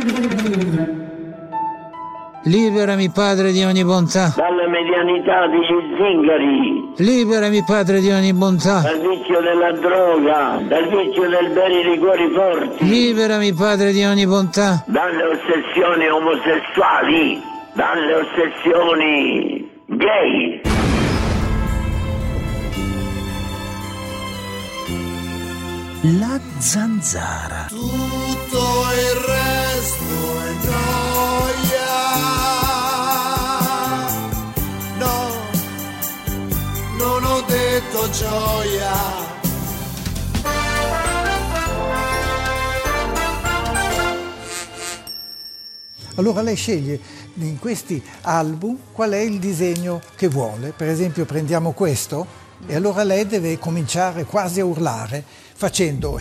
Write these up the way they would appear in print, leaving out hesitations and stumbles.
Liberami, Padre di ogni bontà. Dalla medianità degli zingari. Liberami, Padre di ogni bontà. Dal vizio della droga, dal vizio del bere i liquori forti. Liberami, Padre di ogni bontà. Dalle ossessioni omosessuali, dalle ossessioni gay. La zanzara. Tutto il resto è gioia. No, non ho detto gioia. Allora lei sceglie in questi album qual è il disegno che vuole. Per esempio prendiamo questo e allora lei deve cominciare quasi a urlare facendo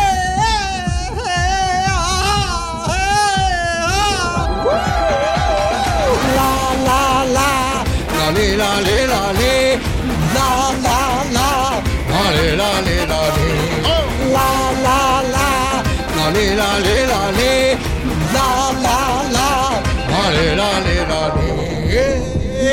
la la la la le la le la le la la la la le la le la le la la la la le la le la le la la la la le la le la le.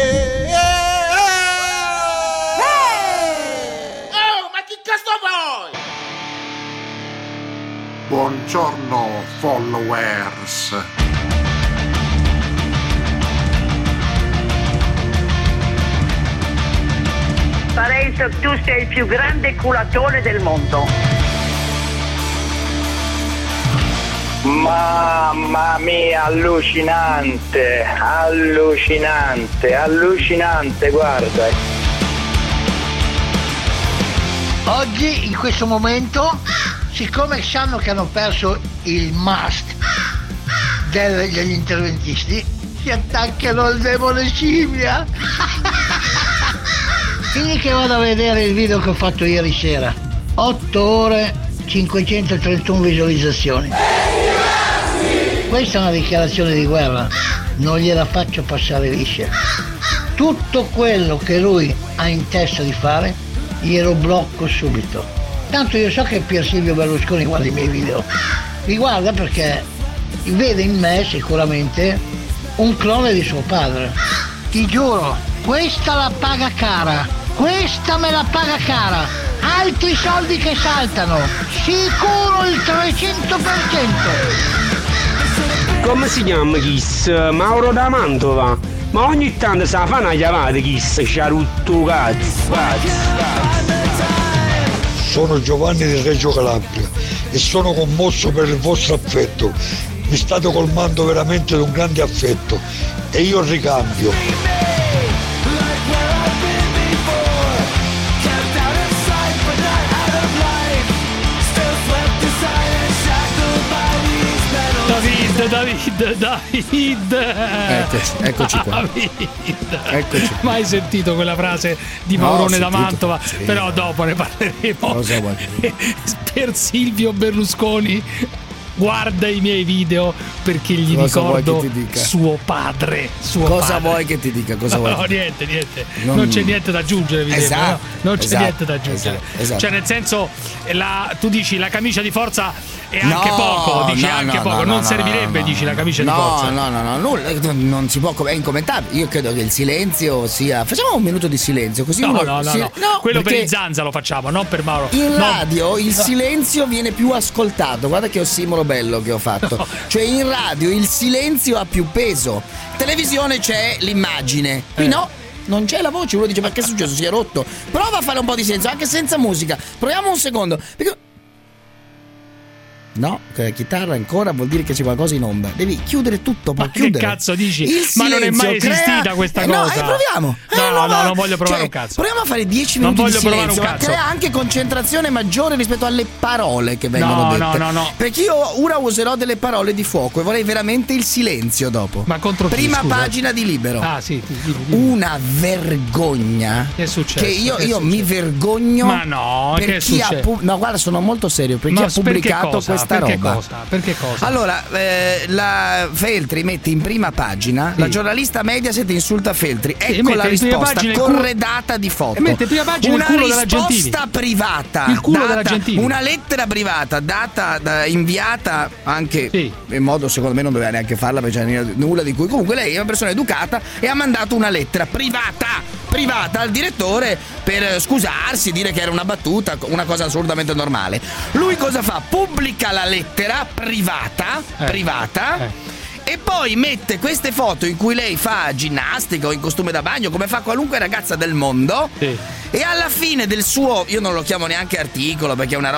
Buongiorno followers. Parenzo, tu sei il più grande culatore del mondo. Mamma mia, allucinante, allucinante, allucinante, guarda. Oggi, in questo momento, siccome sanno che hanno perso il must degli interventisti, si attaccano al demone scimmia. Quindi che vado a vedere il video che ho fatto ieri sera. 8 ore, 531 visualizzazioni. Questa è una dichiarazione di guerra, non gliela faccio passare liscia. Tutto quello che lui ha in testa di fare, glielo blocco subito. Tanto io so che Pier Silvio Berlusconi guarda i miei video. Li guarda perché vede in me sicuramente un clone di suo padre. Ti giuro, questa la paga cara. Questa me la paga cara. Altri soldi che saltano. Sicuro il 300%. Come si chiama Kiss? Mauro da Mantova. Ma ogni tanto sa fa una chiamata Kiss, sciarutto cazzo. Sono Giovanni di Reggio Calabria e sono commosso per il vostro affetto. Mi state colmando veramente di un grande affetto e io ricambio. David. Eccoci qua. Eccoci. Mai sentito quella frase di Maurone da Mantova? Sì. Però dopo ne parleremo. Cosa vuoi? Per Silvio Berlusconi guarda i miei video perché gli ricordo suo padre. Cosa vuoi che ti dica? Cosa vuoi? No, niente. Non c'è niente da aggiungere, esatto, no? Non c'è niente da aggiungere. Esatto. Cioè, nel senso, tu dici la camicia di forza è anche poco, dici anche poco, non servirebbe, dici la camicia di forza. No, nulla, non si può, è incommentabile. Io credo che il silenzio sia. Facciamo un minuto di silenzio, così no. Quello per il Zanza lo facciamo, non per Mauro. In radio il silenzio viene più ascoltato. Guarda che ossimoro bello che ho fatto. No. Cioè in radio il silenzio ha più peso. Televisione c'è l'immagine. Qui no. Non c'è la voce, uno dice ma che è successo? Si è rotto. Prova a fare un po' di silenzio, anche senza musica. Proviamo un secondo. Perché no, chitarra ancora vuol dire che c'è qualcosa in onda. Devi chiudere tutto, ma chiudere. Che cazzo dici? Ma non è mai esistita questa cosa. No, proviamo. No, non voglio provare un cazzo. Proviamo a fare 10 minuti di silenzio, ma crea anche concentrazione maggiore rispetto alle parole che vengono dette. No. Perché io ora userò delle parole di fuoco e vorrei veramente il silenzio dopo. Ma contro chi, prima scusa? Pagina di Libero. Ah, sì, dimmi. Una vergogna. Che è successo? Che io mi vergogno. Ma no, che è successo? No, guarda, sono molto serio. Per chi ha pubblicato questa questa roba. Perché cosa? Allora, la Feltri mette in prima pagina, la giornalista Mediaset insulta Feltri. Ecco la risposta corredata di foto. E mette in prima pagina il culo della Gentili. Una risposta privata. Il culo della Gentili. Una lettera privata inviata anche in modo, secondo me non doveva neanche farla perché c'era nulla di cui. Comunque lei è una persona educata e ha mandato una lettera privata al direttore per scusarsi, dire che era una battuta, una cosa assolutamente normale. Lui cosa fa? Pubblica la lettera privata e poi mette queste foto in cui lei fa ginnastica o in costume da bagno, come fa qualunque ragazza del mondo. E alla fine del suo, io non lo chiamo neanche articolo perché è una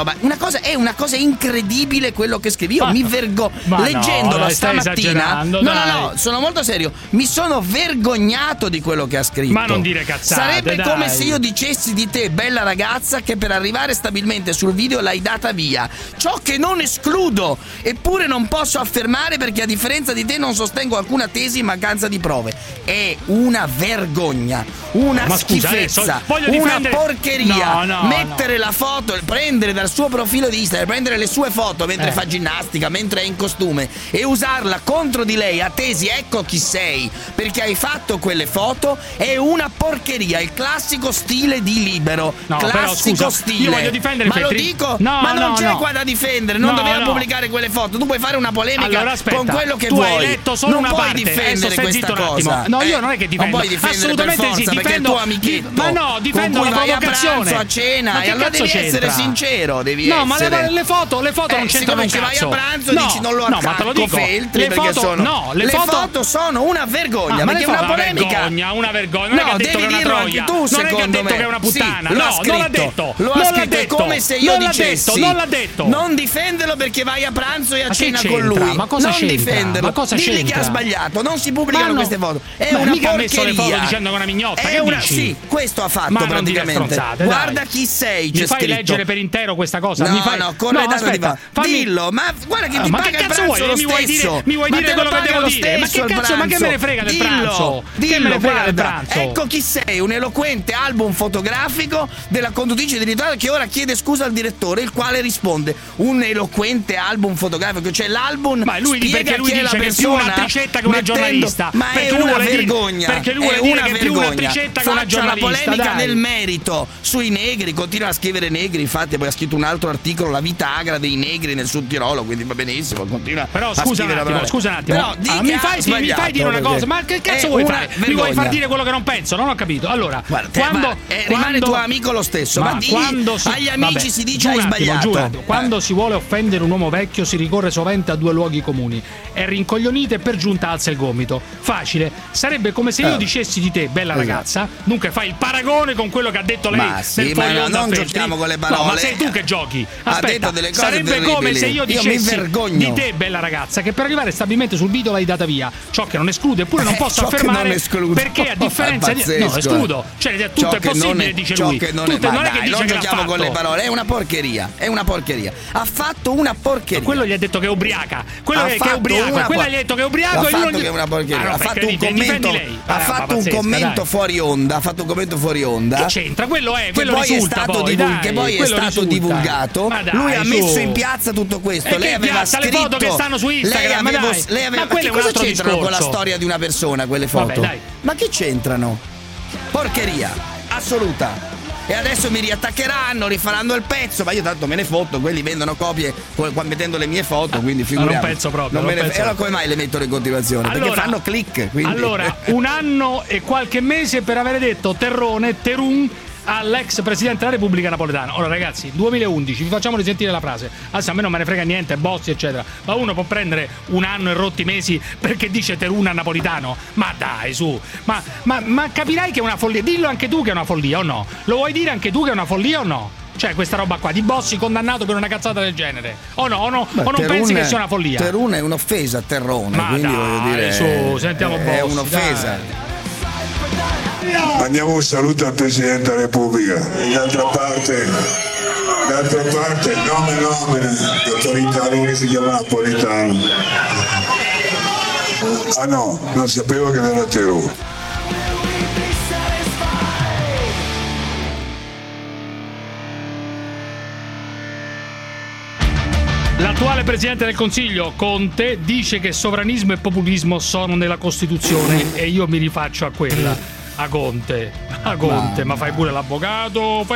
cosa incredibile quello che scrivi. Io mi leggendolo stamattina. No, sono molto serio. Mi sono vergognato di quello che ha scritto. Ma non dire cazzate. Sarebbe come se io dicessi di te, bella ragazza, che per arrivare stabilmente sul video l'hai data via. Ciò che non escludo, eppure non posso affermare perché a differenza di te non sostengo alcuna tesi in mancanza di prove. È una vergogna, una schifezza, una porcheria. Mettere la foto, prendere dal suo profilo di Instagram, prendere le sue foto mentre fa ginnastica, mentre è in costume e usarla contro di lei a tesi, ecco chi sei, perché hai fatto quelle foto, è una porcheria, il classico stile di Libero. Classico stile. Io voglio difendere ma Feltri. Lo dico, ma non c'è qua da difendere, non doveva pubblicare quelle foto. Tu puoi fare una polemica con quello che vuoi. Hai letto solo non una puoi parte. difendere questa cosa. No, io non è che difendo. Non puoi difendere per forza perché il tuo amichetto. Ma no, difendo la provocazione. A cena e allora devi essere sincero, ma le foto non c'entrano un cazzo. Vai a pranzo dici non lo attacco Feltri perché le foto sono una vergogna, perché è una polemica. Una vergogna. Non è che ha detto che è una troia. Tu, non è che ha detto che è una puttana. No, non l'ha detto. Lo ha scritto, è come se io dicessi non l'ha detto. Non difenderlo perché vai a pranzo e a cena con lui. Ma cosa c'entra? Non difenderlo. Digli che ha sbagliato, non si pubblicano queste foto. È una porcheria. Ha messo le foto dicendo che è una mignotta. Che dici? Sì, questo ha fatto praticamente. Guarda chi sei, mi fai leggere per intero questa cosa? Aspetta, dillo, ma guarda che ti paga il pranzo lo stesso. Mi vuoi dire quello che devo dire? Ma che cazzo, ma che me ne frega del pranzo? Che me ne frega del pranzo? Ecco chi sei, un eloquente album fotografico della conduttrice di Rituale che ora chiede scusa al direttore, il quale risponde: un eloquente album fotografico, cioè l'album. Ma lui perché lui dice che è più una tricetta che una giornalista. Ma è una vergogna. Perché lui vuole dire che è più una tricetta che una giornalista. Faccia la polemica nel merito sui negri, continua a scrivere negri, infatti poi ha scritto un altro articolo, la vita agra dei negri nel Sud Tirolo, quindi va benissimo, continua. Però scusa un attimo. Però mi fai dire una cosa, ma che cazzo vuoi fare? Mi vuoi far dire quello che non penso? Non ho capito. Allora, rimane tuo amico lo stesso, ma agli amici si dice hai sbagliato. Quando si vuole offendere un uomo vecchio si ricorre sovente a due luoghi comuni: è rincoglionito e per giunta alza il gomito. Facile, sarebbe come se io dicessi di te, bella ragazza, dunque fai il paragone con quello che ha detto lei. Ma sì, ma non giochiamo con le parole. No, ma sei tu che giochi. Aspetta, delle cose sarebbe terribili. Come se io dicessi di te, bella ragazza, che per arrivare stabilmente sul video l'hai data via. Ciò che non esclude, eppure non posso affermare perché a differenza di no, escludo. Cioè tutto è possibile, dice lui. Non giochiamo con le parole, è una porcheria. Ha fatto una porcheria. Ma quello gli ha detto che è ubriaca. Quello che è ubriaco, quella gli ha detto che è ubriaco e lui che è una porcheria. Ha fatto un commento fuori onda. Che c'entra? Quello risulta che poi è stato divulgato. Lui ha messo in piazza tutto questo. Lei aveva scritto le foto che stanno su Instagram. Ma che cosa c'entrano con la storia di una persona quelle foto? Ma che c'entrano? Porcheria assoluta. E adesso mi riattaccheranno, rifaranno il pezzo, ma io tanto me ne fotto, quelli vendono copie mettendo le mie foto, quindi figuriamoci. Non penso proprio. E allora come mai le mettono in continuazione? Perché fanno click. Quindi. Allora, un anno e qualche mese per avere detto Terun all'ex presidente della Repubblica Napoletano. Ora ragazzi, 2011, vi facciamo risentire la frase. Adesso a me non me ne frega niente, Bossi eccetera, ma uno può prendere un anno e rotti mesi perché dice Teruna Napolitano? Ma dai, su, ma capirai che è una follia. Dillo anche tu che è una follia o no? Lo vuoi dire anche tu che è una follia o no? Cioè questa roba qua di Bossi condannato per una cazzata del genere o no? O non pensi che sia una follia? Teruna è un'offesa a Terrone, ma quindi dai, voglio dire su, sentiamo Bossi, è un'offesa, dai. Mandiamo un saluto al Presidente della Repubblica. D'altra parte nome l'autorità che si chiama Napolitano. Ah no, non sapevo che era Terù. La L'attuale Presidente del Consiglio, Conte, dice che sovranismo e populismo sono nella Costituzione e io mi rifaccio a quella, a Conte, ma fai pure l'avvocato,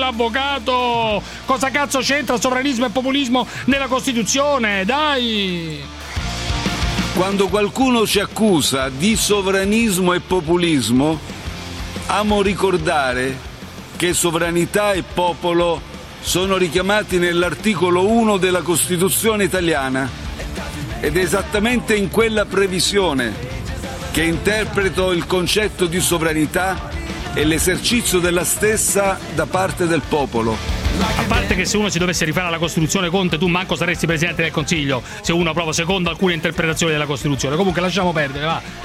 cosa cazzo c'entra sovranismo e populismo nella Costituzione, dai! Quando qualcuno ci accusa di sovranismo e populismo, amo ricordare che sovranità e popolo sono richiamati nell'articolo 1 della Costituzione italiana ed è esattamente in quella previsione che interpreto il concetto di sovranità e l'esercizio della stessa da parte del popolo. A parte che se uno si dovesse rifare alla Costituzione, Conte, tu manco saresti Presidente del Consiglio, se uno proprio secondo alcune interpretazioni della Costituzione. Comunque lasciamo perdere.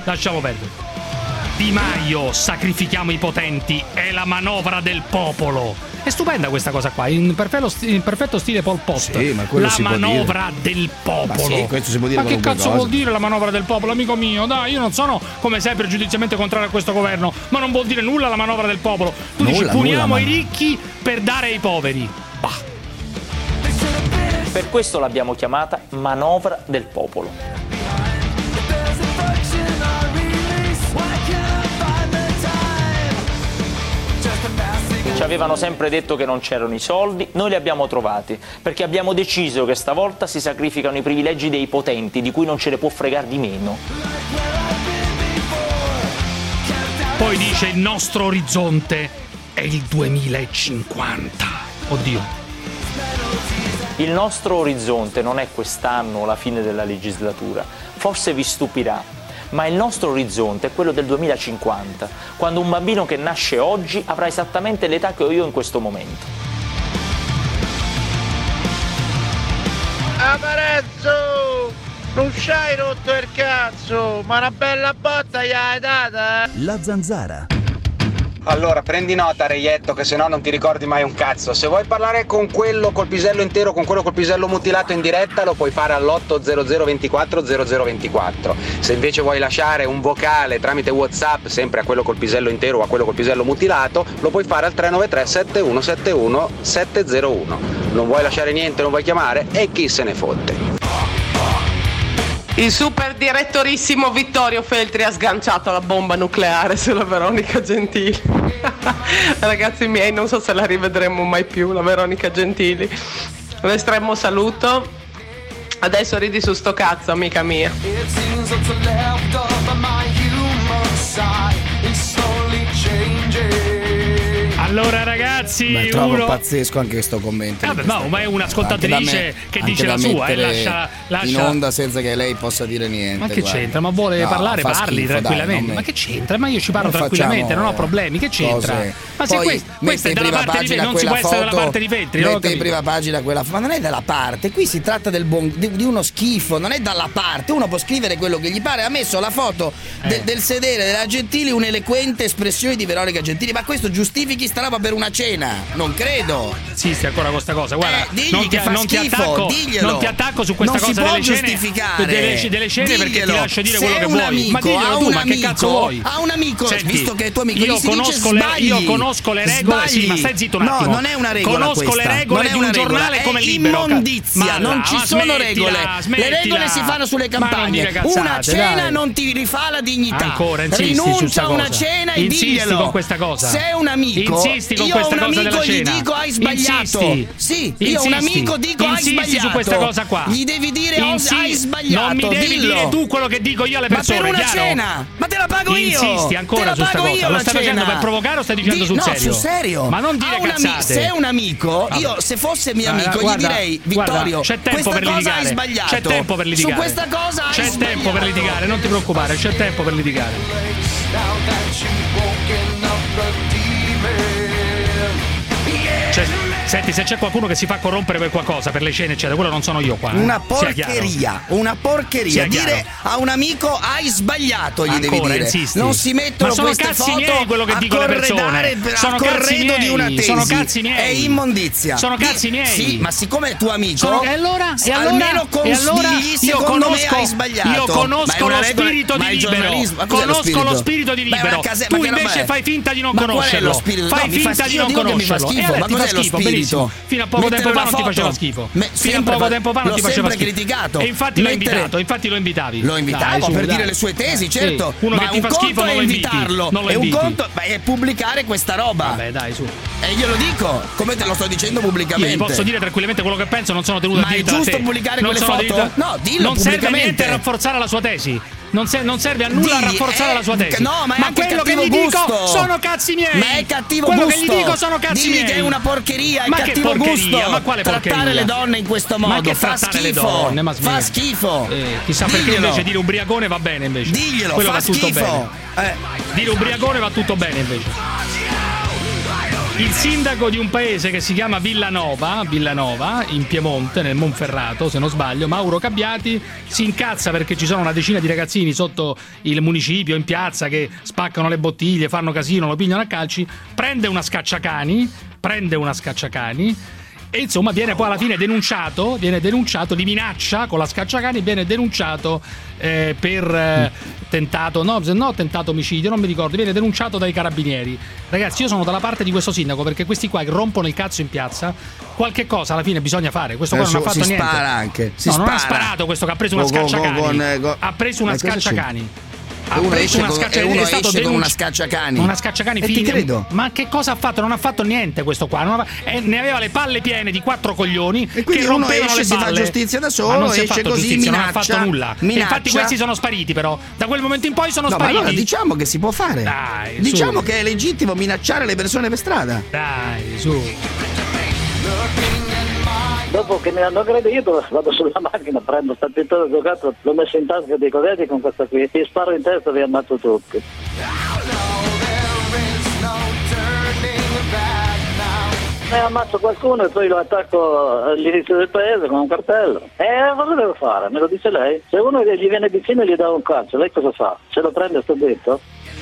Di Maio, sacrifichiamo i potenti, è la manovra del popolo. È stupenda questa cosa qua, in perfetto stile Pol Pot. Sì, ma quello la si manovra può dire. del popolo. Ma sì, questo si può dire. Ma che cazzo vuol dire la manovra del popolo, amico mio? Dai, io non sono, come sai, pregiudizialmente contrario a questo governo, ma non vuol dire nulla la manovra del popolo. Tu dici puniamo i ricchi per dare ai poveri. Bah. Per questo l'abbiamo chiamata manovra del popolo. Ci avevano sempre detto che non c'erano i soldi, noi li abbiamo trovati, perché abbiamo deciso che stavolta si sacrificano i privilegi dei potenti, di cui non ce ne può fregare di meno. Poi dice il nostro orizzonte è il 2050. Oddio. Il nostro orizzonte non è quest'anno o la fine della legislatura, forse vi stupirà. Ma il nostro orizzonte è quello del 2050, quando un bambino che nasce oggi avrà esattamente l'età che ho io in questo momento. Aparezzo! Non c'hai rotto il cazzo, ma una bella botta gli hai data? La Zanzara. Allora, prendi nota, Reietto, che se no non ti ricordi mai un cazzo. Se vuoi parlare con quello col pisello intero, con quello col pisello mutilato in diretta, lo puoi fare all'800 24 0024. Se invece vuoi lasciare un vocale tramite WhatsApp, sempre a quello col pisello intero o a quello col pisello mutilato, lo puoi fare al 393 7171 701. Non vuoi lasciare niente, non vuoi chiamare? E chi se ne fotte? Il super direttorissimo Vittorio Feltri ha sganciato la bomba nucleare sulla Veronica Gentili. Ragazzi miei, non so se la rivedremo mai più, la Veronica Gentili. Un estremo saluto. Adesso ridi su sto cazzo, amica mia. Allora ragazzi, ma trovo pazzesco anche questo commento. No, ma è un'ascoltatrice che dice la sua e lascia in onda senza che lei possa dire niente. Ma che c'entra? Ma vuole parlare, parli schifo, tranquillamente. Dai, ma che c'entra? Ma io ci parlo tranquillamente, non ho problemi. Che c'entra? Cose. Ma se questa è dalla parte di Feltri, non si può essere dalla parte di Feltri. Mette in prima pagina quella foto, ma non è dalla parte. Qui si tratta di uno schifo, non è dalla parte. Uno può scrivere quello che gli pare. Ha messo la foto del sedere della Gentili, un'eloquente espressione di Veronica Gentili. Ma questo giustifichi sta roba per una cena? Non credo. Sì, stai ancora con questa cosa. Guarda, non ti attacco su questa cosa delle cene perché ti lascio dire quello che vuoi. Ma diglielo tu, ma che cazzo vuoi? Ha un amico, visto che è tuo amico, io conosco le regole. Sì, ma stai zitto un attimo. No, non è una regola. Conosco le regole di un giornale come Libero. Immondizia, non ci sono regole. Le regole si fanno sulle campagne. Una cena non ti rifà la dignità. Ancora insisti rinuncia a una cena e diglielo. Con questa cosa. Se è un amico, insisti con questa cosa della cena. Gli dico hai sbagliato. Sì, io un amico dico hai sbagliato. Su questa cosa qua. Gli devi dire hai sbagliato. Non mi devi dire tu quello che dico io alle persone. Ma per una cena. Ma te la pago io. Insisti ancora su questa cosa. Lo stai facendo per provocare o stai dicendo sul serio? No, sul serio. Ma non dire cazzate. Se è un amico, io se fosse mio amico gli direi Vittorio, c'è tempo per litigare. Hai sbagliato. C'è tempo per litigare. Su questa cosa c'è tempo per litigare, non ti preoccupare, c'è tempo per litigare. Senti, se c'è qualcuno che si fa corrompere per qualcosa, per le cene eccetera, quello non sono io qua. Una porcheria, dire a un amico hai sbagliato, gli devi dire. Insisti. Non si mettono queste foto miei quello che dico alle persone. Sono cazzi miei di una tesi. Sono cazzi miei. È immondizia. Sono cazzi miei. Sì, ma siccome è tuo amico, e allora almeno consigli, secondo me hai sbagliato. Io conosco lo spirito di Libero. Conosco lo spirito di Libero. Tu invece fai finta di non conoscerlo. Fai finta di non conoscerlo. Ma cos'è lo spirito? merito. Fino a poco tempo fa non ti faceva schifo. Fino a poco tempo fa non ti faceva schifo. Criticato. E infatti l'ho invitato, infatti lo invitavi. Lo invitavo per dire le sue tesi, certo. Sì. Uno ma che ti fa schifo non lo invitarlo. Non lo è un inviti. conto è pubblicare questa roba. Vabbè, dai, su. E glielo dico, come te lo sto dicendo pubblicamente. Io posso dire tranquillamente quello che penso, non sono tenuto a dire da te. Ma è giusto pubblicare quelle foto? No, dillo non serve a pubblicamente. niente a rafforzare la sua tesi. Non serve a nulla a rafforzare la sua tesi. No, ma è anche quello che cattivo gli gusto. dico sono cazzi miei. Ma è cattivo quello gusto. Quello che gli dico sono cazzi miei. Che è una porcheria, è ma cattivo che porcheria? gusto. Ma quale porcheria? Trattare le donne in questo modo. Ma che fa trattare schifo. le donne? Ma fa schifo. Chissà perché invece dire ubriacone va bene invece. Diglielo, quello fa va tutto schifo. Bene. Dire ubriacone va tutto bene invece. Il sindaco di un paese che si chiama Villanova, in Piemonte, nel Monferrato, se non sbaglio, Mauro Cabbiati, si incazza perché ci sono una decina di ragazzini sotto il municipio, in piazza, che spaccano le bottiglie, fanno casino, lo pigliano a calci, prende una scacciacani e insomma viene poi alla fine denunciato, li minaccia con la scacciacani, viene denunciato per tentato omicidio, non mi ricordo, viene denunciato dai carabinieri. Ragazzi, io sono dalla parte di questo sindaco, perché questi qua che rompono il cazzo in piazza, qualche cosa alla fine bisogna fare. Questo qua non ha fatto niente. Spara anche. Non ha sparato questo che ha preso una scacciacani. Ha preso una scacciacani. Uno esce con una scacciacani. Una scacciacani ti credo. Ma che cosa ha fatto? Non ha fatto niente questo qua. Ne aveva le palle piene di 4 coglioni. E quindi che uno rompevano esce, le si balle. fa giustizia da solo, ma non si esce così, giustizia, minaccia. Non ha fatto nulla. Infatti questi sono spariti, però. Da quel momento in poi sono spariti. Ma allora diciamo che si può fare. Dai, diciamo che è legittimo minacciare le persone per strada. Dai, su. Dopo che mi hanno aggredito vado sulla macchina, prendo sta pistola di giocattolo, l'ho messo in tasca dei colleghi con questa qui, ti sparo in testa e vi ammazzo tutti. E ammazzo qualcuno e poi lo attacco all'inizio del paese con un cartello. Cosa devo fare? Me lo dice lei? Se uno gli viene vicino e gli dà un calcio, lei cosa fa? Se lo prende sto dritto?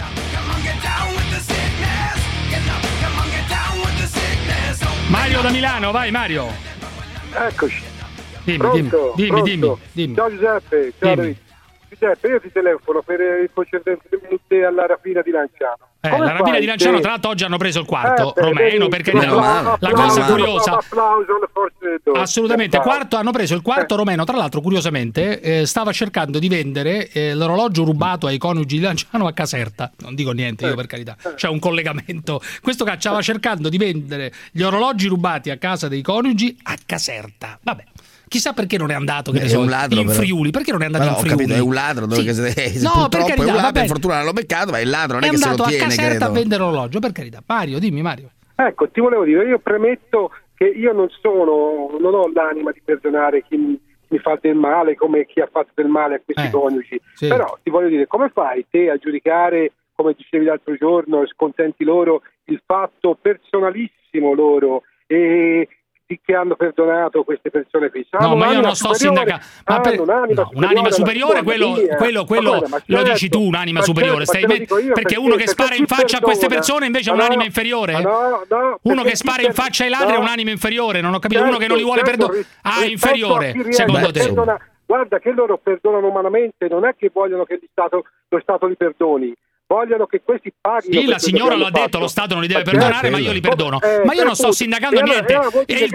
Mario da Milano, vai Mario. Eccoci. Dimmi. Ciao Giuseppe, Giuseppe, io ti telefono per il concedente alla rapina di Lanciano. La rapina di Lanciano, tra l'altro oggi hanno preso il quarto, Romeno, perché la cosa curiosa. Assolutamente, hanno preso il quarto. Romeno, tra l'altro, curiosamente, stava cercando di vendere l'orologio rubato ai coniugi di Lanciano a Caserta. Non dico niente io, per carità, c'è un collegamento. Questo che stava cercando di vendere gli orologi rubati a casa dei coniugi a Caserta. Vabbè. Chissà perché non è andato un ladro, in Friuli. Perché non è andato in Friuli? Ho capito, è un ladro. No, purtroppo è un ladro, per fortuna l'hanno beccato, ma è il ladro, non è che se lo tiene. È andato a Caserta credo. a vendere l'orologio, per carità. Mario, dimmi Mario. Ecco, ti volevo dire, io premetto che io non ho l'anima di perdonare chi mi fa del male, come chi ha fatto del male a questi coniugi. Sì. Però ti voglio dire, come fai te a giudicare, come dicevi l'altro giorno, scontenti loro il fatto personalissimo loro e che hanno perdonato queste persone qui. No, ma io non sto sindacando. Un'anima superiore, quello lo dici tu, un'anima superiore. Perché uno che spara in faccia a queste persone invece è un'anima inferiore? Uno che spara in faccia ai ladri è un'anima inferiore, non ho capito. Uno che non li vuole perdonare inferiore, secondo te? Guarda che loro perdonano umanamente, non è che vogliono che lo Stato li perdoni. Vogliono che questi paghino. Sì, la signora lo ha detto, lo Stato non li deve perdonare, ma io li perdono. Ma io non sto sindacando niente. E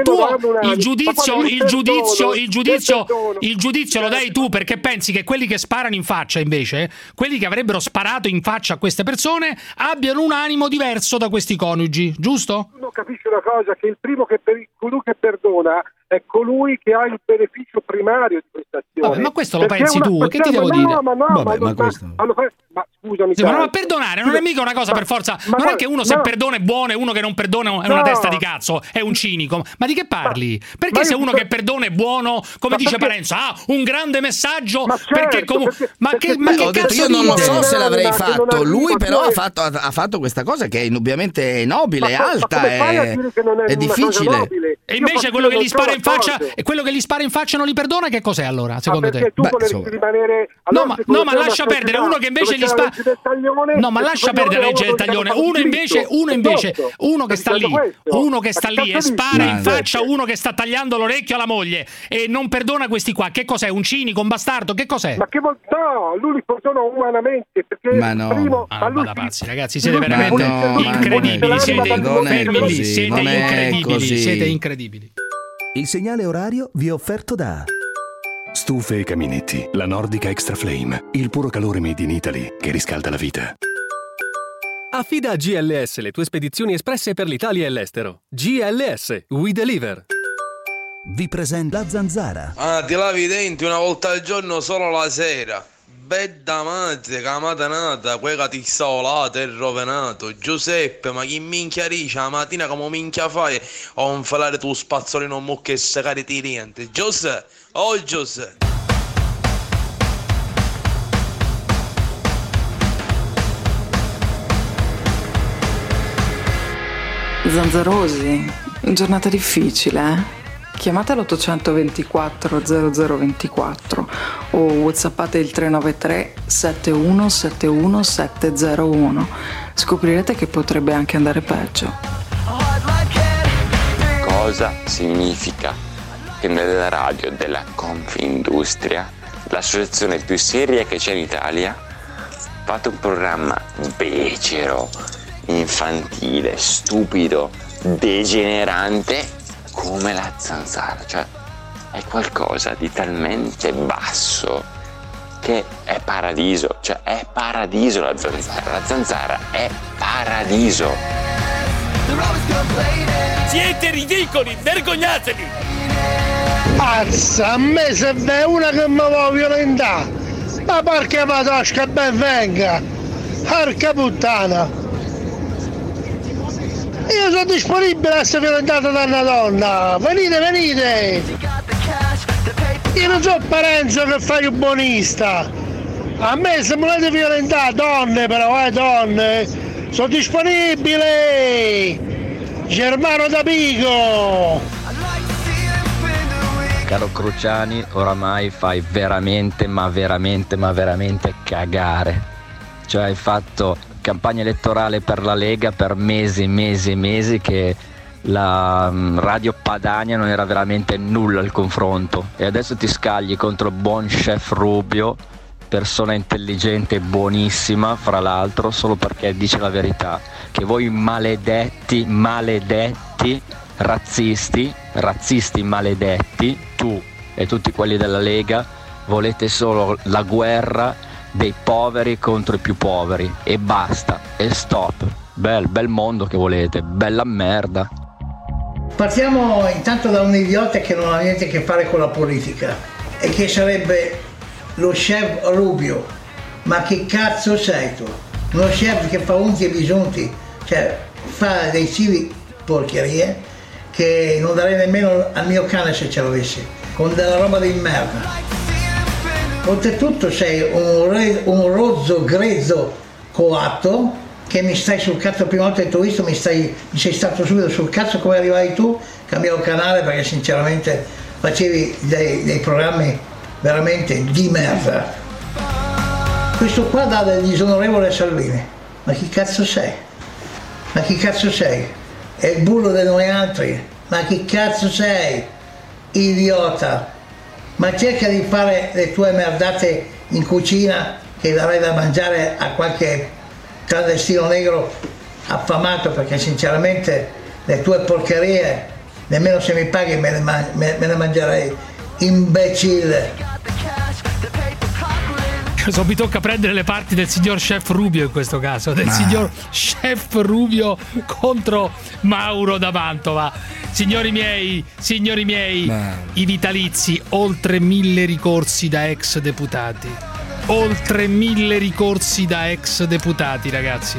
il giudizio lo dai tu, perché pensi che quelli che sparano in faccia, invece, quelli che avrebbero sparato in faccia a queste persone, abbiano un animo diverso da questi coniugi, giusto? Uno capisce una cosa, che il primo colui che perdona è colui che ha il beneficio primario di questa azione. Vabbè, ma questo lo pensi tu? Che ti devo dire? Ma scusami. Sì, ma perdonare non è mica una cosa per forza. Non è che uno se perdona è buono e uno che non perdona è una testa di cazzo, è un cinico. Ma di che parli? Perché se uno che perdona è buono, come dice Parenzo, un grande messaggio? Perché comunque. Ma che cazzo? Io non lo so se l'avrei fatto. Lui però ha fatto questa cosa che è indubbiamente nobile, alta, è difficile. E invece quello che gli spara in faccia, e quello che gli spara in faccia non li perdona, che cos'è allora, secondo te? Tu voleresti rimanere... Allora, no, ma lascia perdere, uno che invece gli spara... No, ma lascia perdere la legge del taglione, uno che sta lì e spara in faccia uno che sta tagliando l'orecchio alla moglie e non perdona questi qua, che cos'è? Un cinico, un bastardo, che cos'è? Ma che no, lui li perdona umanamente, perché vada pazzi, ragazzi, siete veramente incredibili, siete incredibili. Il segnale orario vi è offerto da Stufe e Caminetti, la Nordica Extra Flame, il puro calore made in Italy che riscalda la vita. Affida a GLS le tue spedizioni espresse per l'Italia e l'estero. GLS, we deliver. Vi presenta La Zanzara. Ti lavi i denti una volta al giorno, solo la sera. Bedda mazze, camatanata, quella ti solata e rovinato. Giuseppe, ma chi minchia dice la mattina come minchia fai a infilare tu spazzolino mo che secare ti riente? Giuseppe, Giuseppe. Zanzarosi, giornata difficile, eh? Chiamate l'824 0024 o whatsappate il 393 7171 701. Scoprirete che potrebbe anche andare peggio. Cosa significa che nella radio della Confindustria, l'associazione più seria che c'è in Italia, fate un programma becero, infantile, stupido, degenerante come La Zanzara? Cioè, è qualcosa di talmente basso che è paradiso. Cioè, è paradiso La Zanzara. La Zanzara è paradiso. Siete ridicoli, vergognatevi! Pazza, a me se v'è una che mi vuole violentare, ma porca madosca, ben venga! Porca puttana! Io sono disponibile a essere violentato da una donna! Venite! Io non so Parenzo che fai il buonista! A me se volete violentare, donne però, donne! Sono disponibile! Germano Davigo! Caro Cruciani, oramai fai veramente cagare. Cioè hai fatto campagna elettorale per la Lega per mesi che la radio Padania non era veramente nulla al confronto, e adesso ti scagli contro il buon chef Rubio, persona intelligente e buonissima fra l'altro, solo perché dice la verità, che voi maledetti razzisti maledetti, tu e tutti quelli della Lega, volete solo la guerra dei poveri contro i più poveri e basta, e stop. Bel mondo che volete, bella merda. Partiamo intanto da un idiota che non ha niente a che fare con la politica e che sarebbe lo chef Rubio. Ma che cazzo sei tu? Uno chef che fa unti e bisunti, cioè fa dei cibi porcherie che non darei nemmeno al mio cane se ce l'avessi, con della roba di merda. Oltretutto sei un rozzo grezzo coatto che mi stai sul cazzo. La prima volta che ti ho visto mi sei stato subito sul cazzo. Come arrivai tu? Cambiavo canale perché sinceramente facevi dei programmi veramente di merda. Questo qua dà del disonorevole a Salvini. Ma chi cazzo sei? È il bullo di noi altri. Ma chi cazzo sei? Idiota! Ma cerca di fare le tue merdate in cucina che darai da mangiare a qualche clandestino negro affamato, perché sinceramente le tue porcherie nemmeno se mi paghi me ne mangerei, imbecille. Mi tocca prendere le parti del signor chef Rubio in questo caso, signor chef Rubio contro Mauro da Mantova. Signori miei, i vitalizi, oltre 1000 ricorsi da ex deputati. Oltre 1000 ricorsi da ex deputati, ragazzi.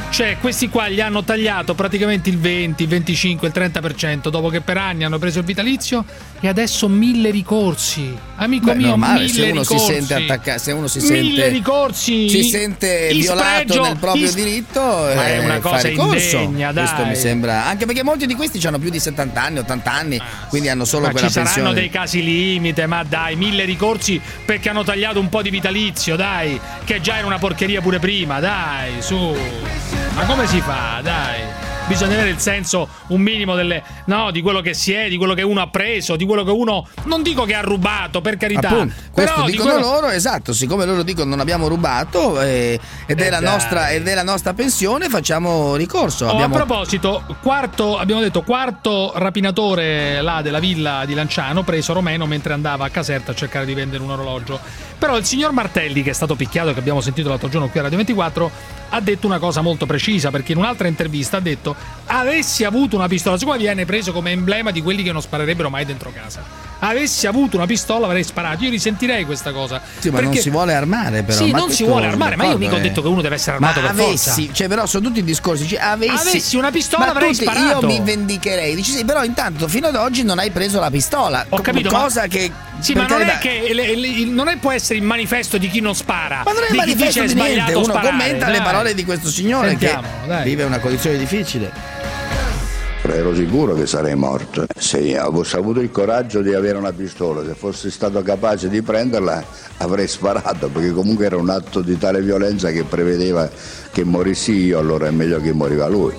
Cioè, questi qua gli hanno tagliato praticamente il 20, il 25, il 30% dopo che per anni hanno preso il vitalizio e adesso 1000 ricorsi. Amico mio, normale, 1000 se uno ricorsi. si sente attaccato, se uno si 1000 sente ricorsi. si sente violato nel proprio diritto, ma è una cosa indegna, dai. Questo mi sembra, anche perché molti di questi hanno più di 70 anni, 80 anni, quindi hanno solo quella ci pensione. Saranno dei casi limite, ma dai, 1000 ricorsi perché hanno tagliato un po' di vitalizio, dai, che già era una porcheria pure prima, dai, su. Ma come si fa, dai? Bisogna avere il senso un minimo di quello che si è, di quello che uno ha preso, di quello che uno, non dico che ha rubato, per carità. Appunto, questo però dicono loro, esatto, siccome loro dicono non abbiamo rubato ed è la nostra pensione, facciamo ricorso. A proposito, abbiamo detto quarto rapinatore là della villa di Lanciano, preso romeno mentre andava a Caserta a cercare di vendere un orologio. Però il signor Martelli, che è stato picchiato, che abbiamo sentito l'altro giorno qui a Radio 24, ha detto una cosa molto precisa, perché in un'altra intervista ha detto: avessi avuto una pistola, siccome viene preso come emblema di quelli che non sparerebbero mai dentro casa, avessi avuto una pistola avrei sparato. Io risentirei questa cosa. Sì, ma non si vuole armare, però. Sì, non si vuole armare, ma io mica ho detto che uno deve essere armato per forza. Cioè, però sono tutti discorsi. Cioè, avessi una pistola avrei sparato. Io mi vendicherei. Dici sì, però intanto fino ad oggi non hai preso la pistola. Ho capito, cosa che. Sì, ma non è che non può essere il manifesto di chi non spara. Ma non è il manifesto di niente. Uno commenta le parole di questo signore che vive una condizione difficile. Ero sicuro che sarei morto. Se avessi avuto il coraggio di avere una pistola, se fossi stato capace di prenderla, avrei sparato, perché comunque era un atto di tale violenza che prevedeva che morissi io, allora è meglio che moriva lui.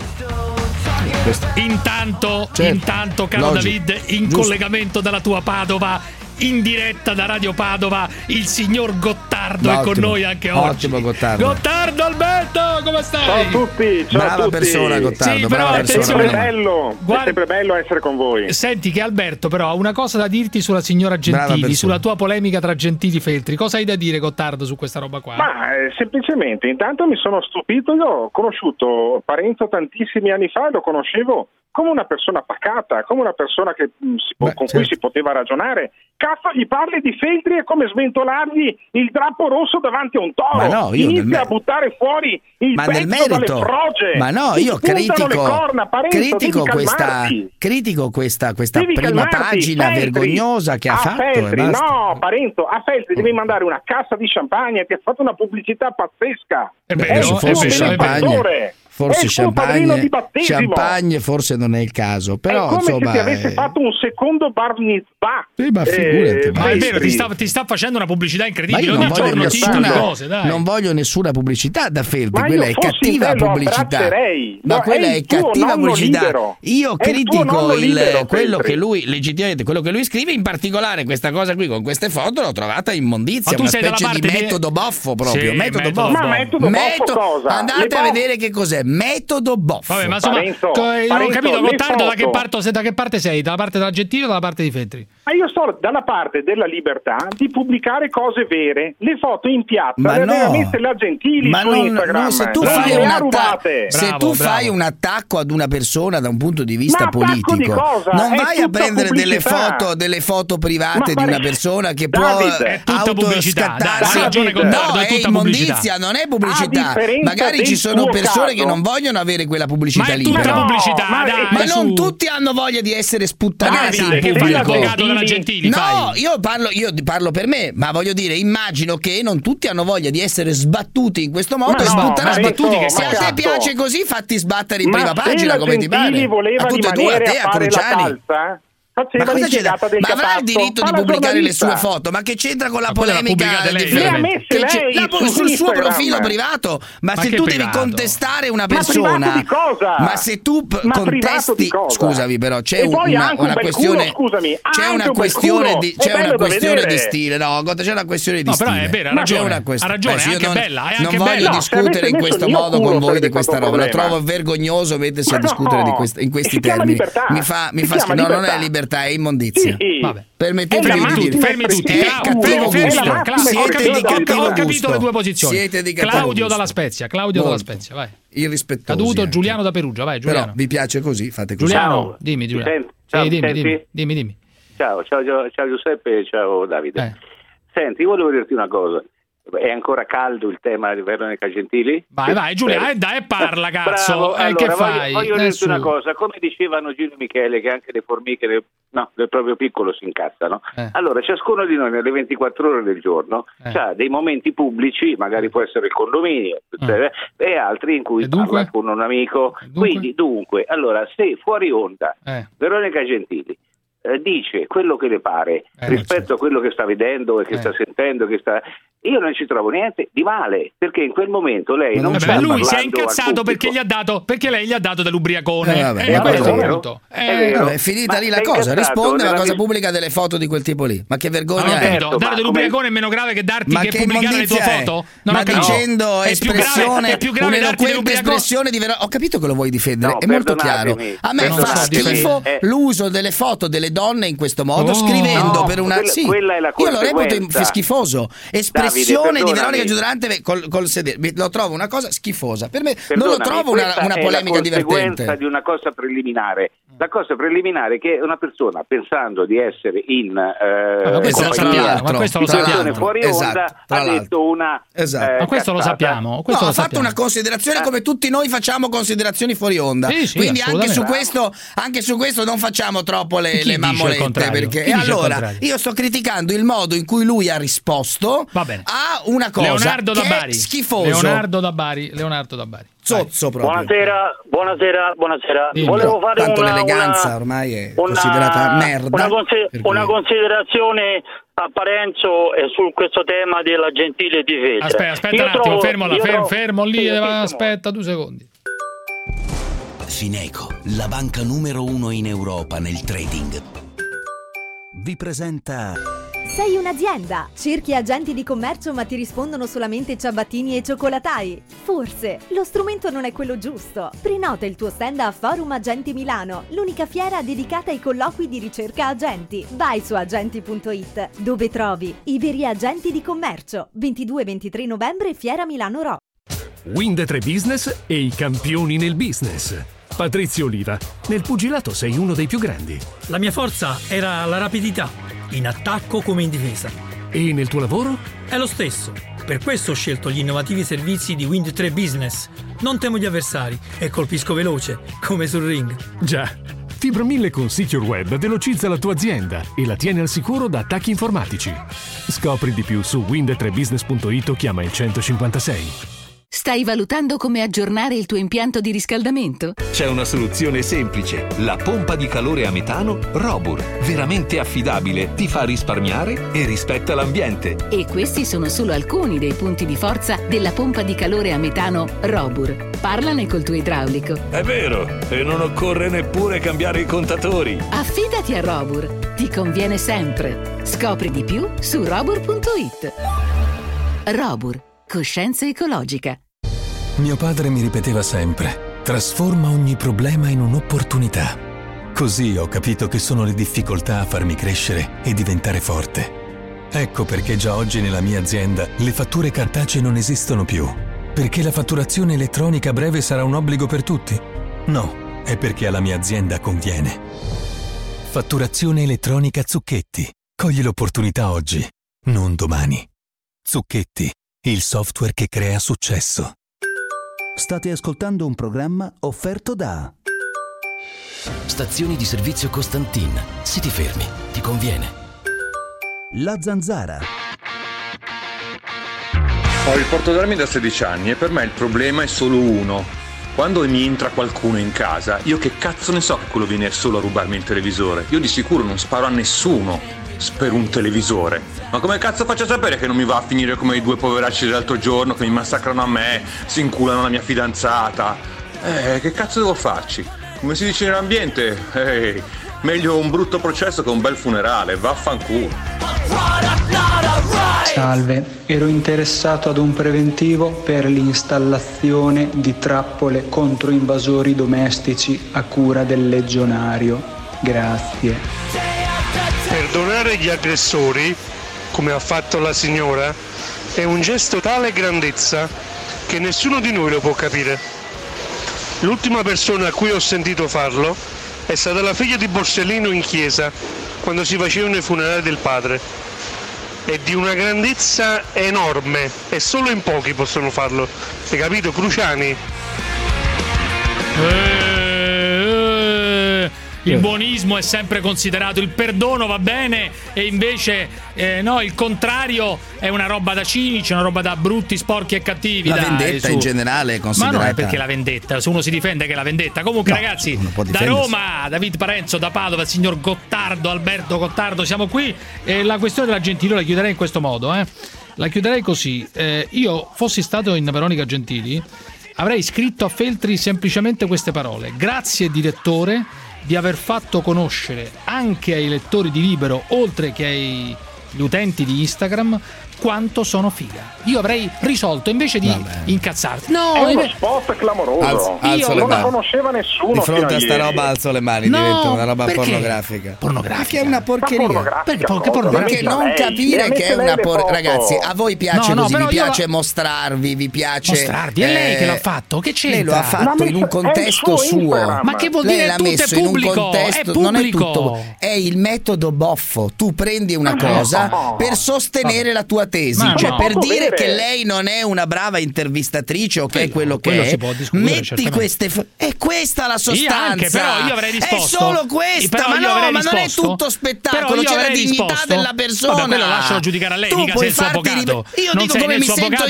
Intanto, caro David, in collegamento dalla tua Padova, in diretta da Radio Padova, il signor Gottardo è con noi anche oggi. Ottimo Gottardo. Gottardo Alberto, come stai? Ciao a tutti, brava persona Gottardo, sì, brava è persona. sempre bello essere con voi. Senti che Alberto però ha una cosa da dirti sulla signora Gentili, sulla tua polemica tra Gentili e Feltri. Cosa hai da dire, Gottardo, su questa roba qua? Ma semplicemente, intanto mi sono stupito, io ho conosciuto Parenzo tantissimi anni fa e lo conoscevo come una persona pacata, come una persona con cui si poteva ragionare. Cazzo, gli parli di Feltri è come sventolargli il drappo rosso davanti a un toro. Ma no, inizia a buttare fuori il pezzo dalle froge. Ma no, io critico questa prima pagina vergognosa che ha fatto. Feltri, no, Parenzo, a Feltri devi mandare una cassa di champagne, ti ha fatto una pubblicità pazzesca. Forse champagne forse non è il caso, però è come insomma se ti avesse fatto un secondo bar mitzvah. Ma figurati, ma è vero, ti sta facendo una pubblicità incredibile. Non voglio nessuna pubblicità da Feltri, quella è cattiva pubblicità. Ma quella è cattiva pubblicità. Io critico quello che lui legittimamente, quello che lui scrive, in particolare questa cosa qui con queste foto l'ho trovata immondizia, una specie di metodo boffo proprio, metodo boffo. Ma metodo boffo cosa? Andate a vedere che cos'è. Metodo boffo. Vabbè, ma insomma, non ho capito, Gottardo, da che parte sei? Dalla parte della Gentili o dalla parte di Feltri? Ma io sto dalla parte della libertà di pubblicare cose vere. Le foto in piazza le aveva messe la Gentili su Instagram. Se tu fai un attacco ad una persona da un punto di vista politico, non vai a prendere delle foto private di una persona che può autoscattarsi. No, è immondizia, non è pubblicità. Magari ci sono persone che non vogliono avere quella pubblicità lì. Ma non tutti hanno voglia di essere sputtanati in pubblico. No, io parlo per me, ma voglio dire, immagino che non tutti hanno voglia di essere sbattuti in questo modo e sputtanati. Se a te piace così, fatti sbattere in prima pagina come ti pare. A tutte e due, a te, a Cruciani. Ma cosa c'è ma avrà il diritto di pubblicare le sue foto? Ma che c'entra con la polemica sul suo profilo privato? Ma se tu devi contestare una persona, ma se tu contesti, scusami, però c'è una questione, c'è una questione di stile. No, c'è una questione di stile. Però è vero, ha ragione, è anche bella. Non voglio discutere in questo modo con voi di questa roba. Lo trovo vergognoso mettersi a discutere in questi termini. Mi fa no, non è libertà, è immondizia. Vabbè. Permettetemi di dire, fermi tutti. cattivo gusto. Siete di cattivo gusto. Ho capito le due posizioni. Siete di cattivo Claudio gusto. dalla Spezia, vai. Irrispettosi. Caduto Giuliano da Perugia, vai Giuliano. Però vi piace così, fate così. Giuliano, dimmi Giuliano. Dimmi. Ciao Giuseppe e ciao Davide. Senti, volevo dirti una cosa. È ancora caldo il tema di Veronica Gentili? Vai Giulia, dai parla, cazzo. Bravo. Allora, che fai? Voglio dirti una cosa, come dicevano Gino e Michele, che anche le formiche del proprio piccolo si incazzano. Allora, ciascuno di noi nelle 24 ore del giorno ha dei momenti pubblici, magari può essere il condominio, e altri in cui parla con un amico. Quindi, allora, se fuori onda Veronica Gentili dice quello che le pare rispetto a quello che sta vedendo e che sta sentendo, io non ci trovo niente di male, perché in quel momento lei non sta parlando. Lui si è incazzato perché lei gli ha dato dell'ubriacone. È finita lì la cosa. Risponde alla cosa pubblica delle foto di quel tipo lì. Ma che vergogna è? Dare dell'ubriacone è meno grave che darti che pubblicare le tue foto? Ma dicendo espressione, un'eloquente espressione di Ho capito che lo vuoi difendere, è molto chiaro. A me fa schifo l'uso delle foto delle donne in questo modo, scrivendo per una quella è la io lo reputo schifoso. Espressione di Veronica Giudurante col sedere, lo trovo una cosa schifosa. Per me non lo trovo una polemica divertente. È la conseguenza di una cosa preliminare. La cosa preliminare è che una persona, pensando di essere in situazione fuori onda, ha detto una ma questo lo sappiamo. Ha fatto una considerazione come tutti noi facciamo considerazioni fuori onda. Quindi anche su questo non facciamo troppo le mammolette, perché allora io sto criticando il modo in cui lui ha risposto a una cosa Leonardo che da Bari. è schifoso. Leonardo da Bari. Zozzo proprio. Buonasera. Volevo fare tanto l'eleganza ormai è considerata merda. Una considerazione a Parenzo su questo tema della Gentile di Feltre. Aspetta un attimo, fermo lì, aspetta 2 secondi. Fineco, la banca numero 1 in Europa nel trading, vi presenta... Sei un'azienda, cerchi agenti di commercio ma ti rispondono solamente ciabattini e ciocolatai. Forse lo strumento non è quello giusto. Prenota il tuo stand a Forum Agenti Milano, l'unica fiera dedicata ai colloqui di ricerca agenti. Vai su agenti.it, dove trovi Iberia Agenti di Commercio, 22-23 novembre, Fiera Milano Ro. Wind3 Business e i campioni nel business. Patrizio Oliva, nel pugilato sei uno dei più grandi. La mia forza era la rapidità, in attacco come in difesa. E nel tuo lavoro? È lo stesso. Per questo ho scelto gli innovativi servizi di Wind3 Business. Non temo gli avversari e colpisco veloce, come sul ring. Già. Fibra 1000 con Secure Web velocizza la tua azienda e la tiene al sicuro da attacchi informatici. Scopri di più su wind3business.it o chiama il 156. Stai valutando come aggiornare il tuo impianto di riscaldamento? C'è una soluzione semplice. La pompa di calore a metano Robur. Veramente affidabile, ti fa risparmiare e rispetta l'ambiente. E questi sono solo alcuni dei punti di forza della pompa di calore a metano Robur. Parlane col tuo idraulico. È vero, e non occorre neppure cambiare i contatori. Affidati a Robur. Ti conviene sempre. Scopri di più su robur.it. Robur. Coscienza ecologica. Mio padre mi ripeteva sempre: trasforma ogni problema in un'opportunità. Così ho capito che sono le difficoltà a farmi crescere e diventare forte. Ecco perché già oggi nella mia azienda le fatture cartacee non esistono più. Perché la fatturazione elettronica a breve sarà un obbligo per tutti? No, è perché alla mia azienda conviene. Fatturazione elettronica Zucchetti. Cogli l'opportunità oggi, non domani. Zucchetti. Il software che crea successo. State ascoltando un programma offerto da Stazioni di servizio Costantin. Se ti fermi, ti conviene. La Zanzara. Ho il portadarmi da 16 anni e per me il problema è solo uno. Quando mi entra qualcuno in casa, io che cazzo ne so che quello viene solo a rubarmi il televisore? Io di sicuro non sparo a nessuno per un televisore. Ma come cazzo faccio a sapere che non mi va a finire come i 2 poveracci dell'altro giorno che mi massacrano a me, si inculano la mia fidanzata? Che cazzo devo farci? Come si dice nell'ambiente, meglio un brutto processo che un bel funerale, vaffanculo. Salve, ero interessato ad un preventivo per l'installazione di trappole contro invasori domestici a cura del legionario. Grazie. Perdonare gli aggressori, come ha fatto la signora, è un gesto tale grandezza che nessuno di noi lo può capire. L'ultima persona a cui ho sentito farlo è stata la figlia di Borsellino in chiesa, quando si facevano i funerali del padre. è di una grandezza enorme e solo in pochi possono farlo. Hai capito, Cruciani? Il buonismo è sempre considerato, il perdono va bene, e invece no, il contrario è una roba da cinici, una roba da brutti, sporchi e cattivi. La vendetta in generale è considerata. Ma non è perché la vendetta, se uno si difende che è la vendetta. Comunque, no, ragazzi, da Roma, David Parenzo, da Padova, il signor Gottardo, Alberto Gottardo, siamo qui. E la questione della Gentili la chiuderei in questo modo, La chiuderei così. Io fossi stato in Veronica Gentili, avrei scritto a Feltri semplicemente queste parole: grazie direttore di aver fatto conoscere anche ai lettori di Libero, oltre che agli utenti di Instagram, quanto sono figa. Io avrei risolto, invece di incazzarti. No, è uno spot clamoroso. Io non la conosceva nessuno. Di fronte a sta roba alzo le mani, diventa una roba perché? Pornografica. Perché è una porcheria. Perché non capire che è una ragazzi, a voi piace così, vi piace mostrarvi, vi piace mostrarvi. È lei che l'ha fatto, che c'entra? Lei lo ha fatto in un contesto suo. Ma che vuol dire? L'ha messo in un contesto, non è tutto, è il metodo Boffo. Tu prendi una cosa per sostenere la tua tesi, cioè per dire che lei non è una brava intervistatrice o che è quello che è. Metti queste è questa la sostanza. Anche, però io avrei risposto. È solo questa, ma non è tutto spettacolo, c'è la dignità della persona. Vabbè, quello lascialo giudicare a lei, mica sei il suo avvocato. Io dico come mi sento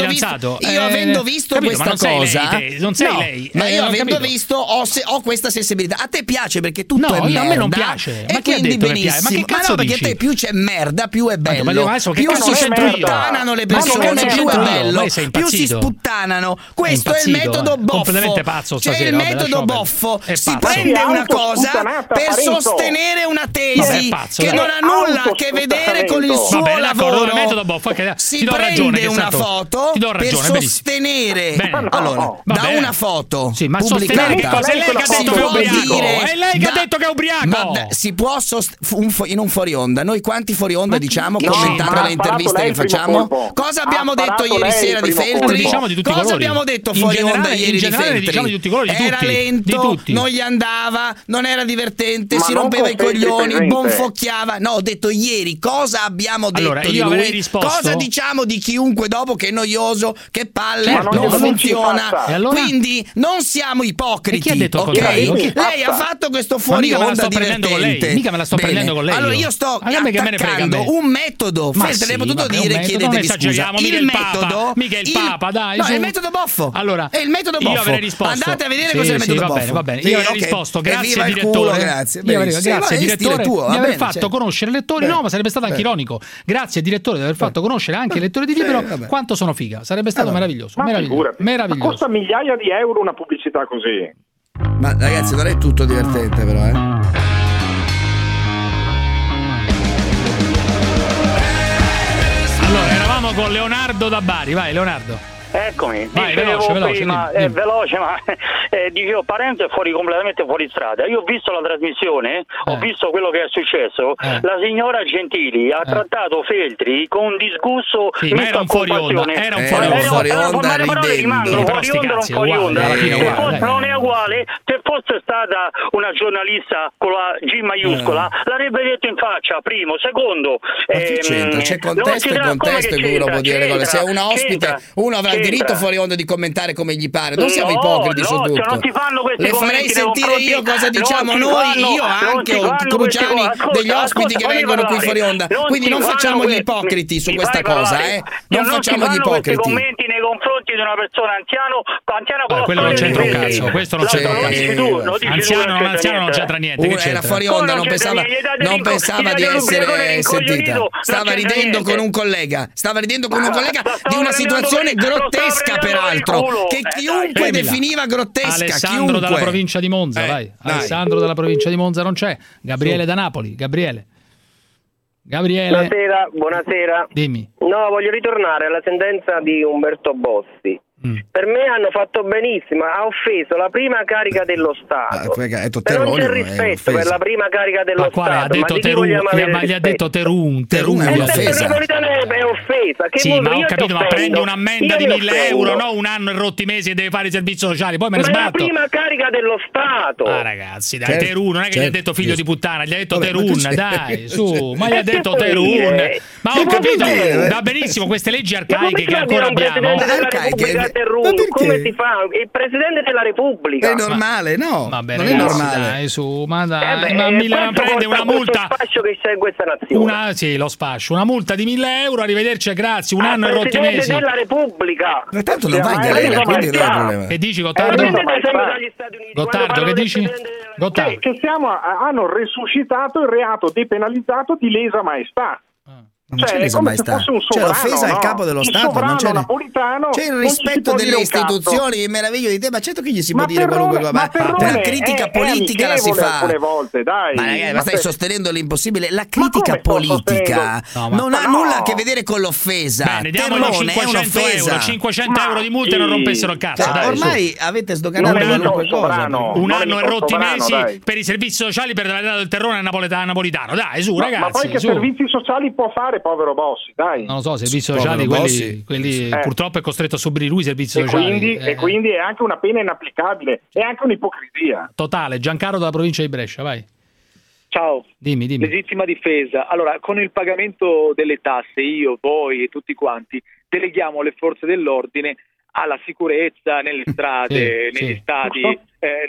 io avendo visto questa cosa. Non sei lei. Ma io avendo visto ho questa sensibilità. A te piace perché tutto è merda. A me non piace. Ma chi ha detto che piace? Ma che cazzo dici? Perché a te più c'è merda, più è bello. Più si sputtanano le persone, più è bello, più si sputtanano. Questo è il metodo Boffo. Completamente pazzo stasera. C'è il metodo Boffo. Si prende una cosa per sostenere una tesi che non ha nulla a che vedere con il suo lavoro. Il metodo Boffo, si prende una foto per sostenere. Allora, da una foto ma sostenere che cosa? È lei che ha detto che è ubriaco. È lei che ha detto che è ubriaco. Si può in un fuori onda. Noi quanti fuori onda diciamo commentando le interviste che facciamo? Cosa abbiamo detto ieri sera di Feltri? Cosa abbiamo detto fuori onda ieri di Feltri? Era lento, non gli andava, non era divertente, si rompeva i coglioni, bonfocchiava. No, ho detto ieri cosa abbiamo detto di lui, cosa diciamo di chiunque dopo, che è noioso, che palle, non funziona. Quindi non siamo ipocriti. Chi ha detto lei ha fatto questo fuori onda divertente. Mica me la sto prendendo con lei. Allora io sto attaccando un metodo. Feltri ha potuto dire, chiedetevi scusa. Il metodo, mica il Papa, dai. No, è il metodo Boffo. Allora, è il metodo Boffo. Io avrei risposto. Andate a vedere cos'è il metodo Boffo. Va bene. Io avrei risposto, grazie direttore. Grazie direttore di aver fatto conoscere i lettori. No, ma sarebbe stato anche ironico. Grazie direttore di aver fatto conoscere anche i lettori di Libero quanto sono figa. Sarebbe stato meraviglioso. Ma costa migliaia di euro una pubblicità così. Ma ragazzi, non è tutto divertente però, Allora, eravamo con Leonardo da Bari. Vai, Leonardo. Eccomi, vai, dicevo veloce, prima, dimmi. è veloce, ma dicevo Parenzo è completamente fuori strada. Io ho visto la trasmissione, ho visto quello che è successo. La signora Gentili ha trattato Feltri con disgusto, ma era un fuori onda, era un fuori onda, le parole rimangono fuori onda, non fuori onda. Non è uguale. Se fosse stata una giornalista con la G maiuscola, l'avrebbe detto in faccia, primo, secondo. C'è contesto e contesto in cui uno può dire le cose. Se è una ospite, uno avrà il diritto fuori onda di commentare come gli pare. Non siamo ipocriti su tutto. Non ti fanno questi le farei sentire io cosa diciamo noi, io anche o Cruciani, degli ospiti che vengono qui fuori onda. Quindi non facciamo gli ipocriti su questa cosa, non facciamo gli ipocriti. Commenti nei confronti di una persona anziana. Quello non c'entra un cazzo, questo non c'entra un cazzo. Anziano non c'entra niente. Era fuori onda, non pensava di essere sentita. Stava ridendo con un collega di una situazione grottesca, peraltro, che chiunque definiva grottesca. Alessandro dalla provincia di Monza, vai. Alessandro dalla provincia di Monza non c'è. Gabriele da Napoli. Gabriele. Buonasera. Dimmi. No, voglio ritornare alla sentenza di Umberto Bossi. Per me hanno fatto benissimo, ha offeso la prima carica dello Stato. Non c'è rispetto per la prima carica dello Stato. Ha detto gli ha detto Terun è offesa. È offesa. Sì, ma ho capito, ma prendi un'ammenda di 1.000 euro, no? Un anno e rotti mesi e deve fare i servizi sociali, poi me ne sbatto. Ma è la prima carica dello Stato. Ah, ragazzi, dai, Terun, non è che gli ha detto figlio di puttana, gli ha detto Terun, dai, su, ma gli ha detto Terun. Ma ho capito, va benissimo, queste leggi arcaiche che ancora abbiamo. Come si fa? Il Presidente della Repubblica. È normale, no? Vabbè, non ragazzi, è normale. Dai, su, ma dai, ma prende una multa. Lo spaccio che c'è in questa nazione. Sì, lo spaccio. Una multa di 1.000 euro, arrivederci, grazie, un anno e rotti mesi. Presidente della Repubblica. Ma tanto non va in galera, quindi non è un problema. Che dici, Gottardo? Gottardo, che dici? Gottardo. Che hanno resuscitato il reato depenalizzato di lesa maestà. Non c'è lesa maestà, c'è l'offesa al capo dello Stato, non c'è il rispetto delle istituzioni, il meraviglio di te, ma certo che gli si può dire qualunque cosa, ma una critica politica la si fa. Volte, dai. Ma ragazzi, ma stai sostenendo l'impossibile. La critica politica non ha nulla a che vedere con l'offesa. Bene, diamogli 500 euro, 500 euro di multa e non rompessero il cazzo. Ormai avete sdoganato qualunque cosa. Un anno e rotti mesi per i servizi sociali per aver dato il terrone a napolitano. Dai, su, ragazzi. Ma poi che servizi sociali può fare, povero Bossi, dai. Non lo so, servizi sociali, quelli purtroppo è costretto a subire lui i servizi sociali. E quindi è anche una pena inapplicabile, è anche un'ipocrisia. Totale. Giancarlo dalla provincia di Brescia, vai. Ciao. Dimmi. Legittima difesa. Allora, con il pagamento delle tasse, io, voi e tutti quanti, deleghiamo le forze dell'ordine alla sicurezza nelle strade, negli stadi.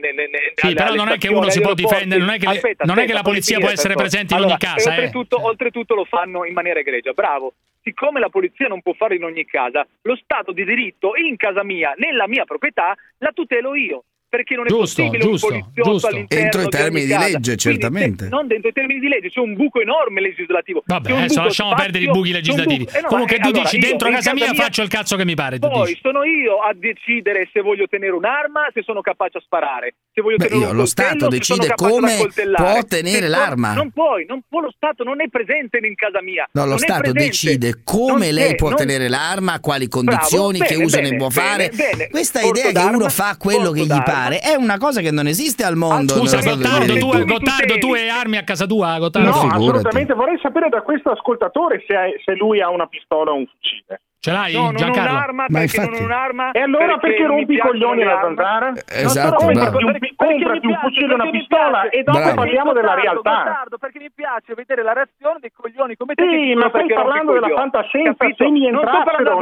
Sì, però non è che uno si può difendere, non è che la polizia può essere presente in ogni casa. Oltretutto lo fanno in maniera egregia. Bravo. Siccome la polizia non può farlo in ogni casa, lo Stato di diritto in casa mia, nella mia proprietà, la tutelo io. Perché non è possibile un poliziotto all'interno entro i termini di legge, certamente. Non dentro i termini di legge, c'è un buco enorme legislativo. Vabbè, adesso lasciamo perdere i buchi legislativi. Comunque tu dici dentro casa mia faccio il cazzo che mi pare. Poi sono io a decidere se voglio tenere un'arma, se sono capace a sparare. Se voglio tenere un coltello, lo Stato decide come può tenere l'arma. Non può, lo Stato non è presente in casa mia. No, lo Stato decide come lei può tenere l'arma, quali condizioni, che uso ne può fare. Questa idea che uno fa quello che gli pare è una cosa che non esiste al mondo. Scusa, Gottardo, tu hai armi a casa tua? Gottardo? No, assolutamente. Vorrei sapere da questo ascoltatore se lui ha una pistola o un fucile. Ce l'hai, no, Giancarlo? Non un'arma, perché non un'arma. E allora perché rompi i coglioni alla zanzara? Esatto, comprati un fucile e una pistola e dopo parliamo della realtà. Perché mi piace vedere la reazione dei coglioni come te. Sì, ma stai parlando della fantascienza, se mi entrassero,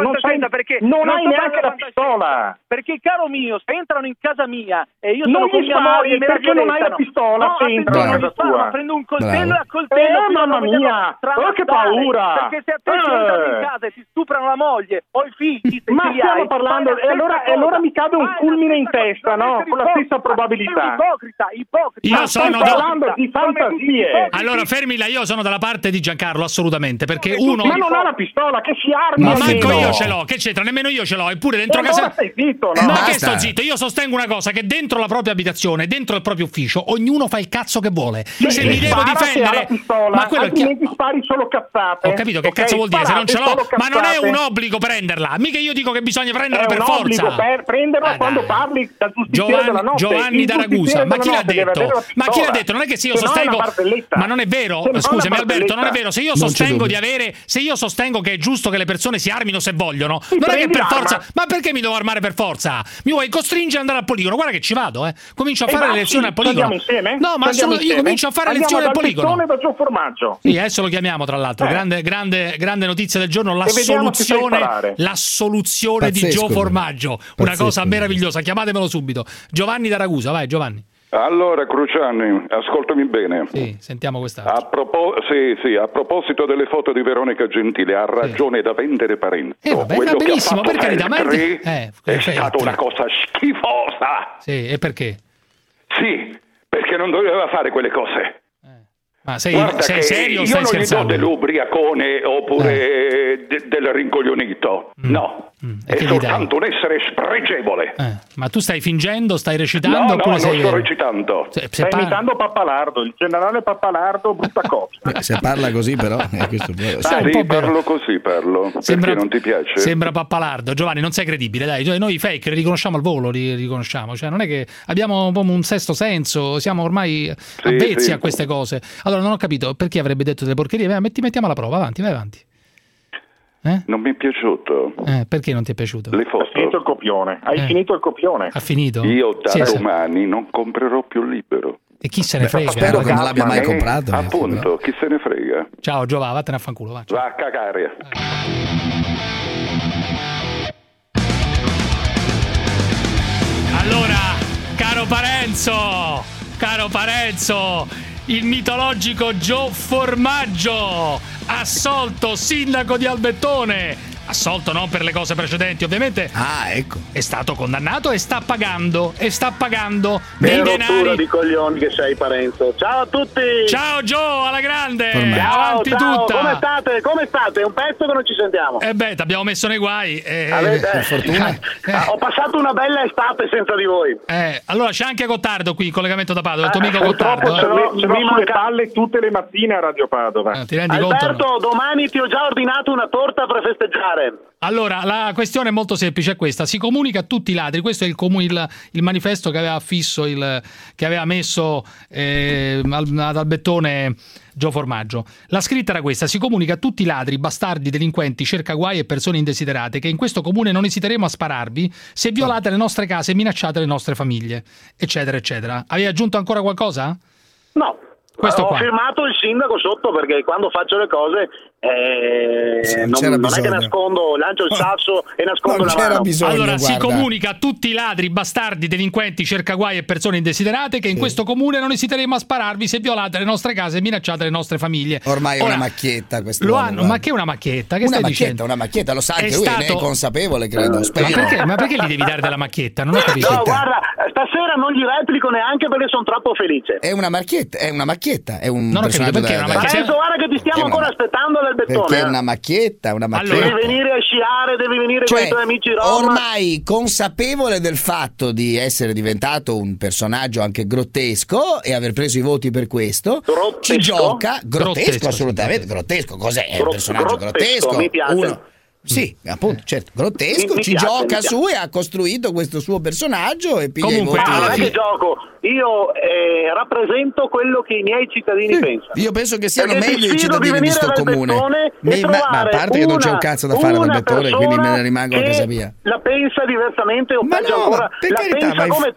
non hai neanche la pistola. Perché, caro mio, se entrano in casa mia e io non sono con mia moglie, perché non hai la pistola se entrano in casa tua? Prendo un coltello e a coltello. Mamma mia, che paura! Perché se a te ti entrano in casa e ti stuprano la moglie o i figli, ma stiamo parlando e allora mi cade un fulmine in testa, no? Con la stessa probabilità. Ipocrita. Io sono parlando di fantasie. Allora fermila, io sono dalla parte di Giancarlo, assolutamente, perché uno ma non ha la pistola, che si arma. Ma manco io ce l'ho, che c'entra? Nemmeno io ce l'ho, eppure dentro casa. Stai zitto, no? Ma che sto zitto? Io sostengo una cosa, che dentro la propria abitazione, dentro il proprio ufficio, ognuno fa il cazzo che vuole. Se mi devo difendere, ma quello altrimenti spari solo cazzate. Ho capito che cazzo vuol dire, se non ce l'ho, ma non è un obbligo prenderla. Mica io dico che bisogna prenderla per forza. Per prenderla quando parli dal giustiziere della notte. Giovanni da Ragusa, ma chi l'ha detto? Ma chi l'ha detto? Non è che se io sostengo, ma non è vero, scusami Alberto, non è vero, se io sostengo di avere, se io sostengo che è giusto che le persone si armino se vogliono, non è che per forza, ma perché mi devo armare per forza? Mi vuoi costringere ad andare al poligono? Guarda che ci vado, comincio a fare le lezioni al poligono. No, ma io comincio a fare lezioni al poligono. Da Gio Formaggio. Sì, adesso lo chiamiamo tra l'altro, grande notizia del giorno, l'assoluzione di Gio Formaggio, una cosa meravigliosa, chiamatemelo subito. Giovanni da Ragusa, vai Giovanni. Allora Cruciani, ascoltami bene. Sì, sentiamo questa. A proposito delle foto di Veronica Gentile, ha ragione da vendere Parenzo. Vabbè, benissimo, per carità, ma è stata una cosa schifosa. Sì, e perché? Sì, perché non doveva fare quelle cose. Ma sei serio o stai scherzando? Io non gli do dell'ubriacone oppure del rincoglionito. No. È soltanto un essere spregevole. Ma tu stai fingendo, stai recitando? No, non sto recitando. Stai imitando Pappalardo, il generale Pappalardo, brutta cosa. Se parla così però... parlo così, perché non ti piace? Sembra Pappalardo. Giovanni, non sei credibile, dai. Noi i fake li riconosciamo al volo, li riconosciamo. Cioè, non è che abbiamo un sesto senso, siamo ormai avvezzi a queste cose. Allora, non ho capito perché avrebbe detto delle porcherie. Mettiamo alla prova, vai avanti. Non mi è piaciuto. Perché non ti è piaciuto? Le foto. Hai finito il copione. Finito il copione. Ha finito? Io da domani non comprerò più il libro. E chi se ne frega? Spero che non l'abbia mai comprato. Appunto, chi se ne frega? Ciao Giova, vattene a fanculo. Va a cagare. Allora, caro Parenzo, il mitologico Gio Formaggio, assolto sindaco di Albettone. Assolto non per le cose precedenti, ovviamente. Ecco. È stato condannato e sta pagando dei denari di coglioni che sei, Parenzo. Ciao a tutti. Ciao Gio, alla grande. Avanti tutta. Come state? È un pezzo che non ci sentiamo. Ti abbiamo messo nei guai. Per fortuna. Ho passato una bella estate senza di voi. Allora c'è anche Gottardo qui in collegamento da Padova, il tuo amico Gottardo. Ce l'ho sulle palle tutte le mattine a Radio Padova. Ti rendi Alberto, conto? domani ti ho già ordinato una torta per festeggiare. Allora, la questione è molto semplice, è questa: si comunica a tutti i ladri. Questo è il manifesto che aveva affisso che aveva messo ad Albettone Gio Formaggio. La scritta era questa: si comunica a tutti i ladri, bastardi, delinquenti, cercaguai e persone indesiderate che in questo comune non esiteremo a spararvi se violate le nostre case e minacciate le nostre famiglie, eccetera eccetera. Avevi aggiunto ancora qualcosa? No. Ho firmato il sindaco sotto, perché quando faccio le cose non è che nascondo, lancio il sasso e nascondo la mano. Allora, si comunica a tutti i ladri, bastardi, delinquenti, cercaguai e persone indesiderate che in questo comune non esiteremo a spararvi se violate le nostre case e minacciate le nostre famiglie. Ormai è una macchietta questo. Ma che è una macchietta? Che stai dicendo? Una macchietta, lo sa anche lui, ne è consapevole, credo. Ma perché gli devi dare della macchietta? Non ho capito. No, guarda, stasera non gli replico neanche perché sono troppo felice. È una macchietta, è un non ho capito perché è una macchietta. Parenzo, guarda che ti stiamo ancora aspettando all'Albettone. Perché è una macchietta. Allora, devi venire a sciare, devi venire con i tuoi amici Roma. Ormai consapevole del fatto di essere diventato un personaggio anche grottesco e aver preso i voti per questo, ci gioca grottesco, assolutamente grottesco. Cos'è? È un personaggio grottesco. Mi piace. Sì, appunto, certo, grottesco, ci gioca su e ha costruito questo suo personaggio e piglia comunque, i voti. Non è che gioco, io rappresento quello che i miei cittadini pensano. Io penso che siano meglio i cittadini di sto comune. Ma a parte che non c'è un cazzo da fare ad Albettone, quindi me ne rimango a casa mia. La pensa diversamente o peggio ancora, pensa come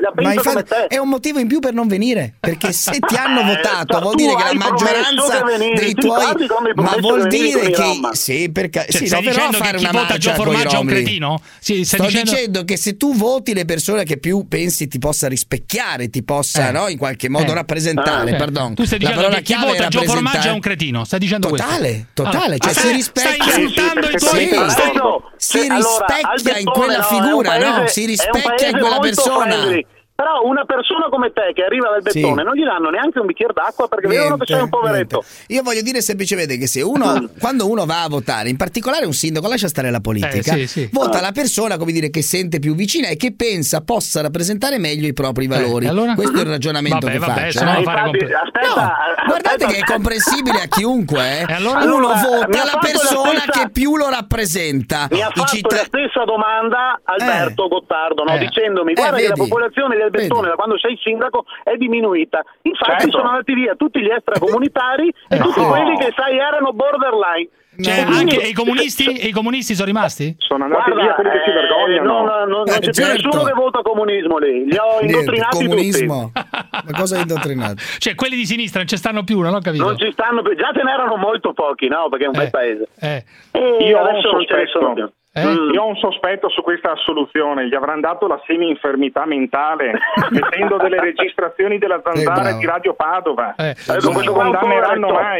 te. È un motivo in più per non venire, perché se ti hanno votato vuol dire che la maggioranza dei tuoi, ma vuol dire che sì, perché sì, dicendo che chi vota Gio Formaggio è un cretino? Sto dicendo che se tu voti le persone che più pensi ti possa rispecchiare, ti possa in qualche modo rappresentare, tu stai dicendo che chi vota Gio Formaggio è un cretino, stai dicendo totale, cioè si rispecchia, stai insultando i tuoi si rispecchia in quella figura, no? Si rispecchia in quella persona. Però una persona come te che arriva dal Bettone non gli danno neanche un bicchiere d'acqua perché vedono che sei un poveretto. Io voglio dire semplicemente che se quando uno va a votare, in particolare un sindaco, lascia stare la politica, vota la persona, come dire, che sente più vicina e che pensa possa rappresentare meglio i propri valori. Allora? Questo è il ragionamento che faccio. Guardate che è comprensibile a chiunque. Uno vota la persona che più lo rappresenta. Mi ha fatto la stessa domanda Alberto Gottardo, dicendomi guarda che la popolazione del Bettone da quando sei sindaco è diminuita, infatti sono andati via tutti gli extracomunitari e tutti quelli che erano borderline. Anche i comunisti sono rimasti? Sono andati via quelli che si vergognano. Non c'è più nessuno che vota comunismo lì, li ho indottrinati tutti. Ma cosa hai indottrinato? Cioè quelli di sinistra non ci stanno più, non ho capito. Non ci stanno più, già ce n'erano molto pochi, no? Perché è un bel paese. Io adesso non ce ne sono più. Io ho un sospetto su questa assoluzione, gli avranno dato la semi-infermità mentale mettendo delle registrazioni della Zanzara di Radio Padova, non lo condanneranno mai.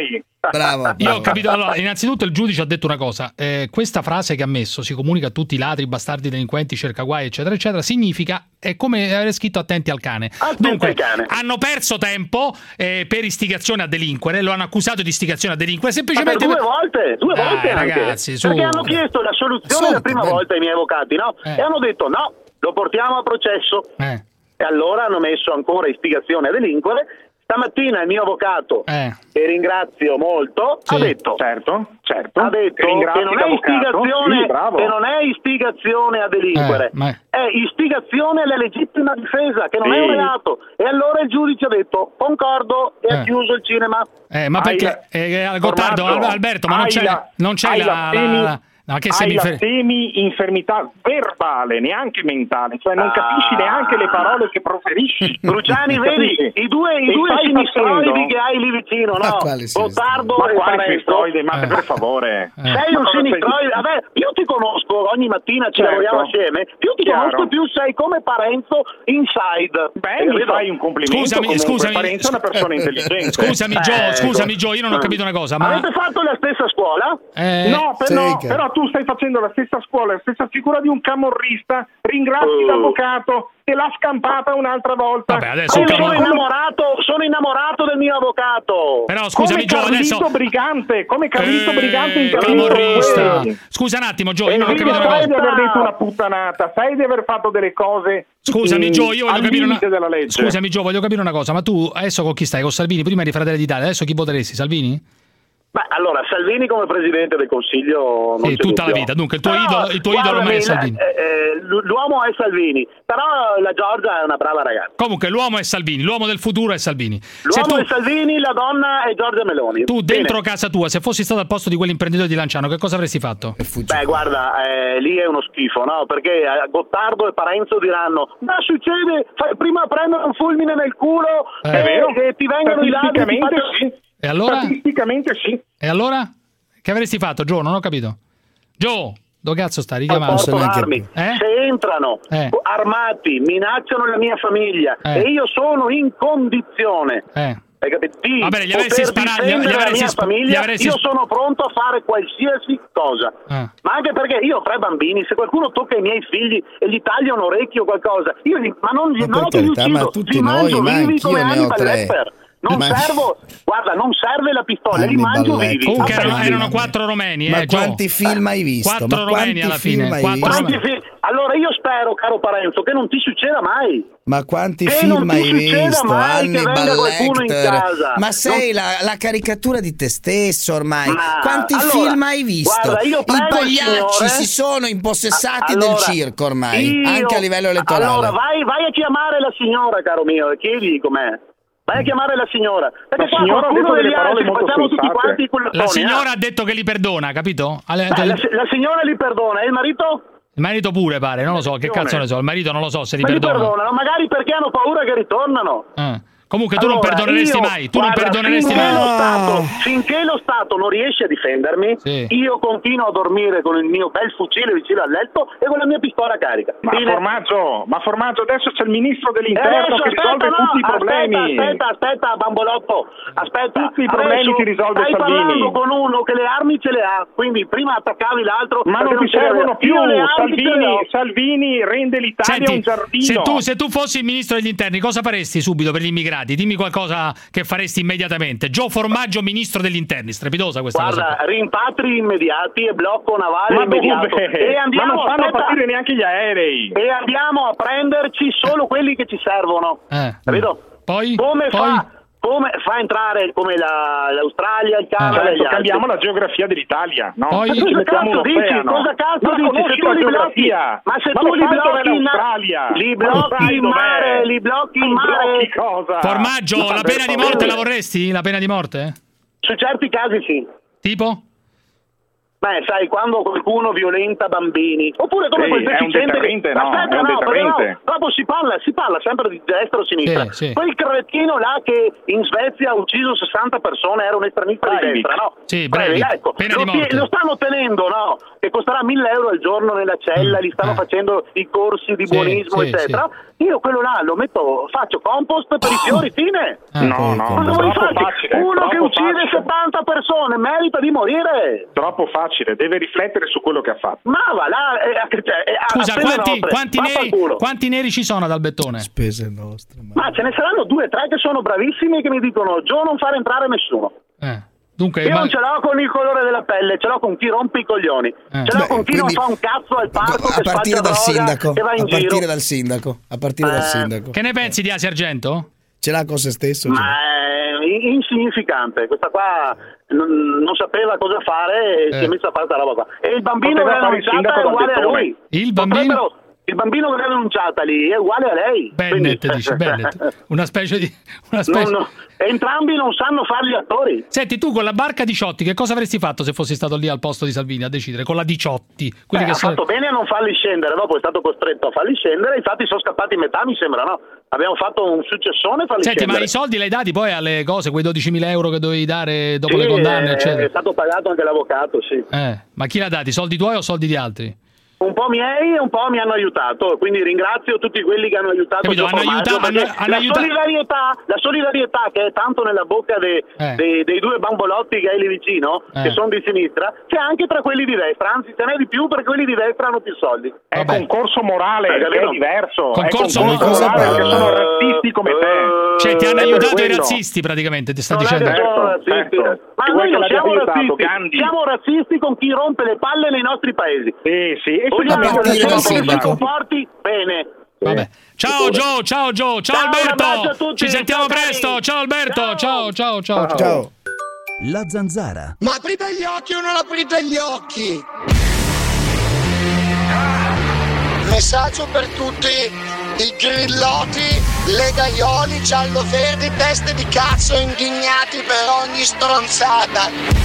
Bravo. Io ho capito. Allora, innanzitutto il giudice ha detto una cosa. Questa frase che ha messo, si comunica a tutti i ladri, bastardi, delinquenti, cercaguai, eccetera, eccetera, significa, è come avere scritto attenti al cane. Dunque, hanno perso tempo per istigazione a delinquere, lo hanno accusato di istigazione a delinquere, semplicemente... Ma per due volte anche. Ragazzi, perché hanno chiesto la soluzione la prima volta ai miei avvocati, no? E hanno detto no, lo portiamo a processo. E allora hanno messo ancora istigazione a delinquere. Stamattina il mio avvocato, che ringrazio molto, ha detto certo, ha detto che non è istigazione, che non è istigazione a delinquere, è istigazione alla legittima difesa, che non è un reato. E allora il giudice ha detto concordo e ha chiuso il cinema. Ma perché Gottardo, Alberto, ma non c'è la No, che hai la semi-infermità verbale, neanche mentale, cioè non capisci neanche le parole che proferisci. Bruciani, vedi, i due sinistroidi che hai lì vicino, no? Gottardo e Parenzo. Ma per favore. Sei un sinistroide, vabbè, più ti conosco, ogni mattina ci lavoriamo assieme, più ti conosco, più sei come Parenzo inside. Beh, mi fai un complimento. Scusami, Parenzo è una persona intelligente. Scusami Gio, io non ho capito una cosa. Ma avete fatto la stessa scuola? No, però tu stai facendo la stessa scuola, la stessa figura di un camorrista, ringrazi l'avvocato e l'ha scampata un'altra volta. Vabbè, adesso sono innamorato del mio avvocato. Però scusami Gio, adesso come Carlito Brigante camorrista. Scusa un attimo Gio, io non ho capito una cosa. Sai di aver detto una puttanata, sai di aver fatto delle cose. Scusami Gio, io voglio capire Scusami Gio, voglio capire una cosa, ma tu adesso con chi stai? Con Salvini? Prima eri Fratelli d'Italia, adesso chi voteresti? Salvini? Beh, allora, Salvini come Presidente del Consiglio non c'è tutta dubbio. la vita, dunque il tuo idolo non è Salvini. L'uomo è Salvini, però la Giorgia è una brava ragazza. Comunque l'uomo è Salvini, l'uomo del futuro è Salvini. L'uomo è Salvini, la donna è Giorgia Meloni. Tu dentro casa tua, se fossi stato al posto di quell'imprenditore di Lanciano, che cosa avresti fatto? Beh, guarda, lì è uno schifo, no? Perché Gottardo e Parenzo diranno ma succede, fai prima prendere un fulmine nel culo e ti vengono i ladri. E allora? Statisticamente sì. E allora? Che avresti fatto, Gio? Non ho capito. Gio, dove cazzo sta? Richiamando. Se entrano armati, minacciano la mia famiglia e io sono in condizione hai capito? Di gli avresti sparato, la mia famiglia, io sono pronto a fare qualsiasi cosa. Ma anche perché io ho 3 bambini, se qualcuno tocca i miei figli e gli taglia un orecchio o qualcosa, io li uccido, ma tutti li mangio vivi come Hannibal 3. Lecter. Non serve la pistola, li mangio vivi. Comunque erano 4 romeni. Ma quanti film hai visto? 4 romeni alla fine. Allora io spero, caro Parenzo, che non ti succeda mai. Ma quanti film hai visto? Hannibal Lecter. Ma sei la caricatura di te stesso ormai. Quanti film hai visto? Guarda, i pagliacci si sono impossessati del circo ormai, anche a livello elettorale. Allora vai a chiamare la signora, caro mio, e chiedi com'è. Vai a chiamare la signora. Perché la signora ha detto delle parole molto facciamo tutti quanti la signora ha detto che li perdona, capito? La signora li perdona e il marito? Il marito pure pare, non lo so, che cazzo ne so, il marito non lo so se li perdona. Perdonano, magari perché hanno paura che ritornano. Comunque tu non perdoneresti mai, finché lo Stato non riesce a difendermi, io continuo a dormire con il mio bel fucile vicino al letto e con la mia pistola carica. Ma Formaggio, adesso c'è il ministro dell'interno che risolve tutti i problemi. Aspetta, bambolotto, aspetta. Tutti i problemi ti risolve Salvini. Stai parlando con uno che le armi ce le ha, quindi prima attaccavi l'altro. Ma non ti servono più. Salvini rende l'Italia un giardino. Se tu fossi il ministro degli interni, cosa faresti subito per gli immigrati? Dimmi qualcosa che faresti immediatamente. Gio Formaggio, ministro degli interni. Strepidosa questa cosa. Guarda, rimpatri immediati e blocco navale immediato. Ma non fanno partire neanche gli aerei. E andiamo a prenderci solo quelli che ci servono. Capito? Poi? Come fa entrare come l'Australia, il Canada? Cambiamo la geografia dell'Italia, no? Cosa cazzo dici? Ma se tu li blocchi in mare, cosa? Formaggio, la pena di morte la vorresti? La pena di morte? Su certi casi sì. Tipo? sai, quando qualcuno violenta bambini, oppure come quel deficiente proprio si parla sempre di destra o sinistra. Quel crettino là che in Svezia ha ucciso 60 persone era un estremista di destra, no? Sì, Breivik. Ecco, lo stanno tenendo, no? Che costerà 1.000 euro al giorno nella cella, gli stanno facendo i corsi di buonismo, eccetera. Io quello là lo metto, faccio compost per i fiori, fine. No, troppo facile. Uno che uccide 70 persone merita di morire. Troppo facile, deve riflettere su quello che ha fatto. Ma va là. Scusa, quanti neri ci sono ad Albettone? Spese nostre. Ma ce ne saranno 2 o 3 che sono bravissimi e che mi dicono: Gio, non far entrare nessuno. Dunque, io non ce l'ho con il colore della pelle, ce l'ho con chi rompe i coglioni, ce l'ho con chi non fa un cazzo al parco, a partire dal sindaco, che va in giro. A partire dal sindaco. Che ne pensi di Asia Argento? Ce l'ha con se stesso? Ma è insignificante, questa qua non sapeva cosa fare e si è messa a fare questa roba qua. E il bambino che l'ha annunciata è uguale a lui. Il bambino che l'ha annunciata lì è uguale a lei. Bennett, dice Bennett. Una specie di... No. Entrambi non sanno fare gli attori. Senti, tu con la barca di Ciotti che cosa avresti fatto se fossi stato lì al posto di Salvini a decidere? Con la di Ciotti? Ha fatto bene a non farli scendere, dopo è stato costretto a farli scendere, infatti sono scappati metà, mi sembra, no? Abbiamo fatto un successone a farli scendere. Ma i soldi l'hai dati poi alle cose, quei 12.000 euro che dovevi dare dopo le condanne, eccetera? È stato pagato anche l'avvocato, sì. Ma chi l'ha dati? Soldi tuoi o soldi di altri? Un po' miei e un po' mi hanno aiutato, quindi ringrazio tutti quelli che hanno aiutato. La solidarietà che è tanto nella bocca dei 2 bambolotti che hai lì vicino, che sono di sinistra, c'è anche tra quelli di destra, anzi ce n'è di più perché quelli di destra hanno più soldi. È concorso morale, che è diverso. Concorso morale perché sono razzisti come te. Cioè ti hanno aiutato i razzisti praticamente, ti sta dicendo. Ma noi non siamo razzisti, siamo razzisti con chi rompe le palle nei nostri paesi. Sì. Vogliamo che si comporti bene. Vabbè. Ciao Gio, ciao Alberto. Ci sentiamo presto. Ciao Alberto. Ciao. La Zanzara. Ma aprite gli occhi o non aprite gli occhi? Messaggio per tutti i grilloti, legaioli, giallo-verdi, teste di cazzo indignati per ogni stronzata.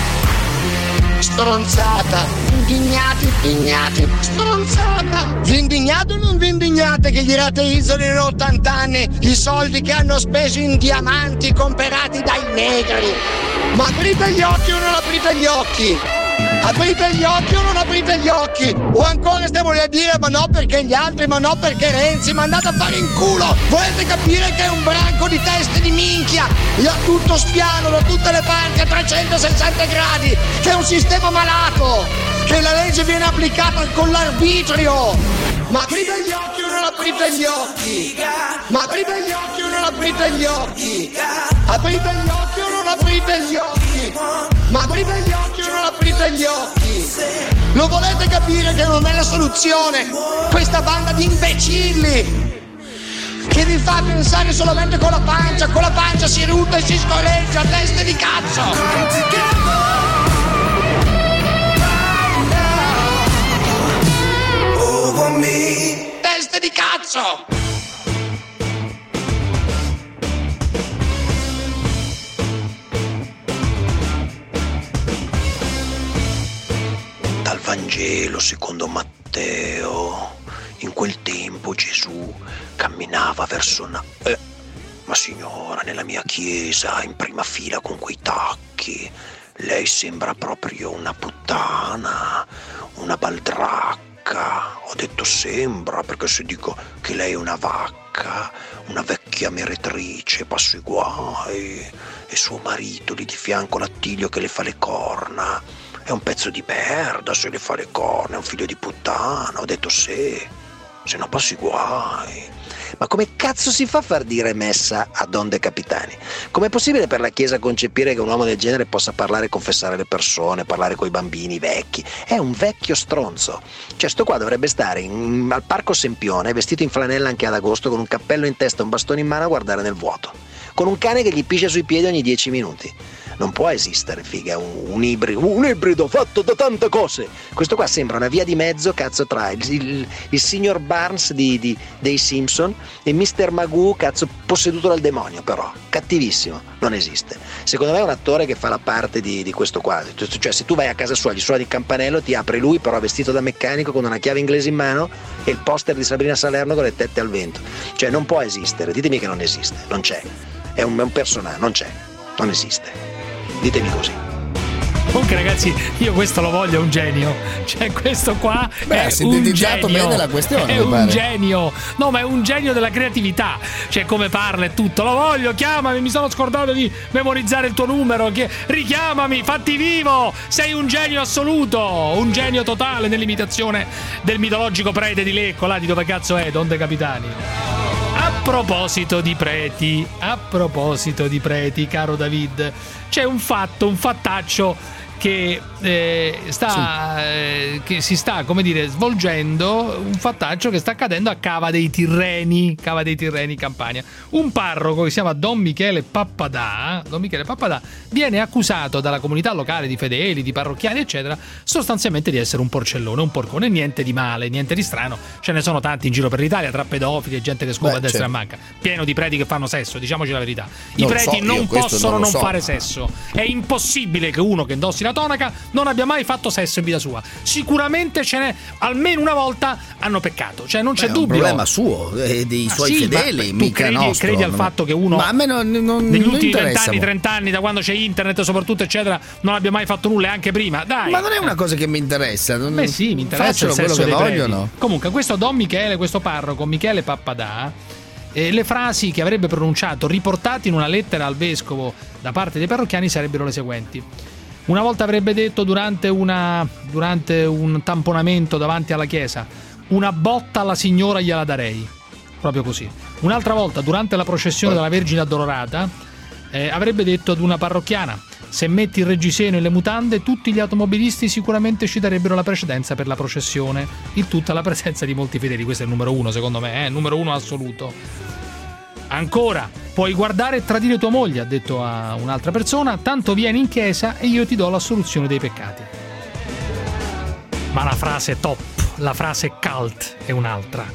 Indignati, stronzata. Vi indignate o non vi indignate che gli rateizzano in 80 anni i soldi che hanno speso in diamanti comprati dai negri? Ma aprite gli occhi o non aprite gli occhi? Aprite gli occhi o non aprite gli occhi? O ancora stiamo lì a dire ma no perché gli altri, ma no perché Renzi, ma andate a fare in culo. Volete capire che è un branco di teste di minchia e a tutto spiano, da tutte le parti, a 360 gradi, che è un sistema malato, che la legge viene applicata con l'arbitrio. Ma aprite gli occhi o non aprite gli occhi? Ma aprite gli occhi o non aprite gli occhi? Aprite gli occhi o non aprite gli occhi? Ma aprite gli occhi o non aprite gli occhi? Lo volete capire che non è la soluzione? Questa banda di imbecilli che vi fa pensare solamente con la pancia si rutta e si scorreggia, teste di cazzo! Teste di cazzo! Dal Vangelo secondo Matteo. In quel tempo Gesù camminava verso ma signora, nella mia chiesa in prima fila con quei tacchi, lei sembra proprio una puttana, una baldracca. Ho detto sembra, perché se dico che lei è una vacca, una vecchia meretrice, passo i guai, e suo marito lì di fianco l'Attilio che le fa le corna, è un pezzo di merda se le fa le corna, è un figlio di puttana. Ho detto se no passo i guai. Ma come cazzo si fa a far dire messa a Don De Capitani? Com'è possibile per la Chiesa concepire che un uomo del genere possa parlare e confessare le persone, parlare coi bambini vecchi? È un vecchio stronzo. Cioè sto qua dovrebbe stare al Parco Sempione, vestito in flanella anche ad agosto, con un cappello in testa, un bastone in mano a guardare nel vuoto, con un cane che gli piscia sui piedi ogni 10 minuti. non può esistere, figa, un ibrido fatto da tante cose. Questo qua sembra una via di mezzo, cazzo, tra il signor Barnes dei Simpson e Mr. Magoo, cazzo, posseduto dal demonio, però cattivissimo, non esiste. Secondo me è un attore che fa la parte di questo qua, cioè se tu vai a casa sua, gli suoni il campanello, ti apre lui però vestito da meccanico con una chiave inglese in mano e il poster di Sabrina Salerno con le tette al vento, cioè non può esistere, ditemi che non esiste, non c'è, è un personaggio, non c'è, non esiste, ditemi così. Comunque ragazzi, io questo lo voglio, è un genio. Cioè questo qua è un genio. Bene la questione, è un genio. No, ma è un genio della creatività. Cioè come parla e tutto. Lo voglio, chiamami, mi sono scordato di memorizzare il tuo numero. Richiamami, fatti vivo. Sei un genio assoluto, un genio totale nell'imitazione del mitologico prete di Lecco, là di dove cazzo è, Don De Capitani. A proposito di preti, caro David, c'è un fattaccio che si sta, come dire, svolgendo, un fattaccio che sta accadendo a Cava dei Tirreni, Campania. Un parroco che si chiama Don Michele Pappadà viene accusato dalla comunità locale di fedeli, di parrocchiani eccetera, sostanzialmente di essere un porcellone, un porcone, niente di male, niente di strano. Ce ne sono tanti in giro per l'Italia, tra pedofili e gente che scopa a destra e a manca, pieno di preti che fanno sesso, diciamoci la verità. I preti non possono non fare sesso, è impossibile che uno che indossi la tonaca non abbia mai fatto sesso in vita sua. Sicuramente ce n'è, almeno una volta hanno peccato, cioè non c'è dubbio. È un problema suo e dei suoi fedeli, mica nostro. Credi al fatto che uno, ma a me non negli ultimi 20 anni, 30 anni, da quando c'è internet soprattutto eccetera, non abbia mai fatto nulla, e anche prima, dai. Ma non è una cosa che mi interessa. Beh sì, mi interessa il sesso quello che vogliono. Comunque questo Don Michele, questo parroco Michele Pappadà, le frasi che avrebbe pronunciato, riportate in una lettera al vescovo da parte dei parrocchiani, sarebbero le seguenti. Una volta avrebbe detto durante un tamponamento davanti alla chiesa: una botta alla signora gliela darei, proprio così. Un'altra volta durante la processione della Vergine Addolorata avrebbe detto ad una parrocchiana: se metti il reggiseno e le mutande tutti gli automobilisti sicuramente ci darebbero la precedenza per la processione, il tutto alla presenza di molti fedeli. Questo è il numero uno, secondo me, numero uno assoluto. Ancora, puoi guardare e tradire tua moglie, ha detto a un'altra persona, tanto vieni in chiesa e io ti do l'assoluzione dei peccati. Ma la frase top, la frase cult è un'altra.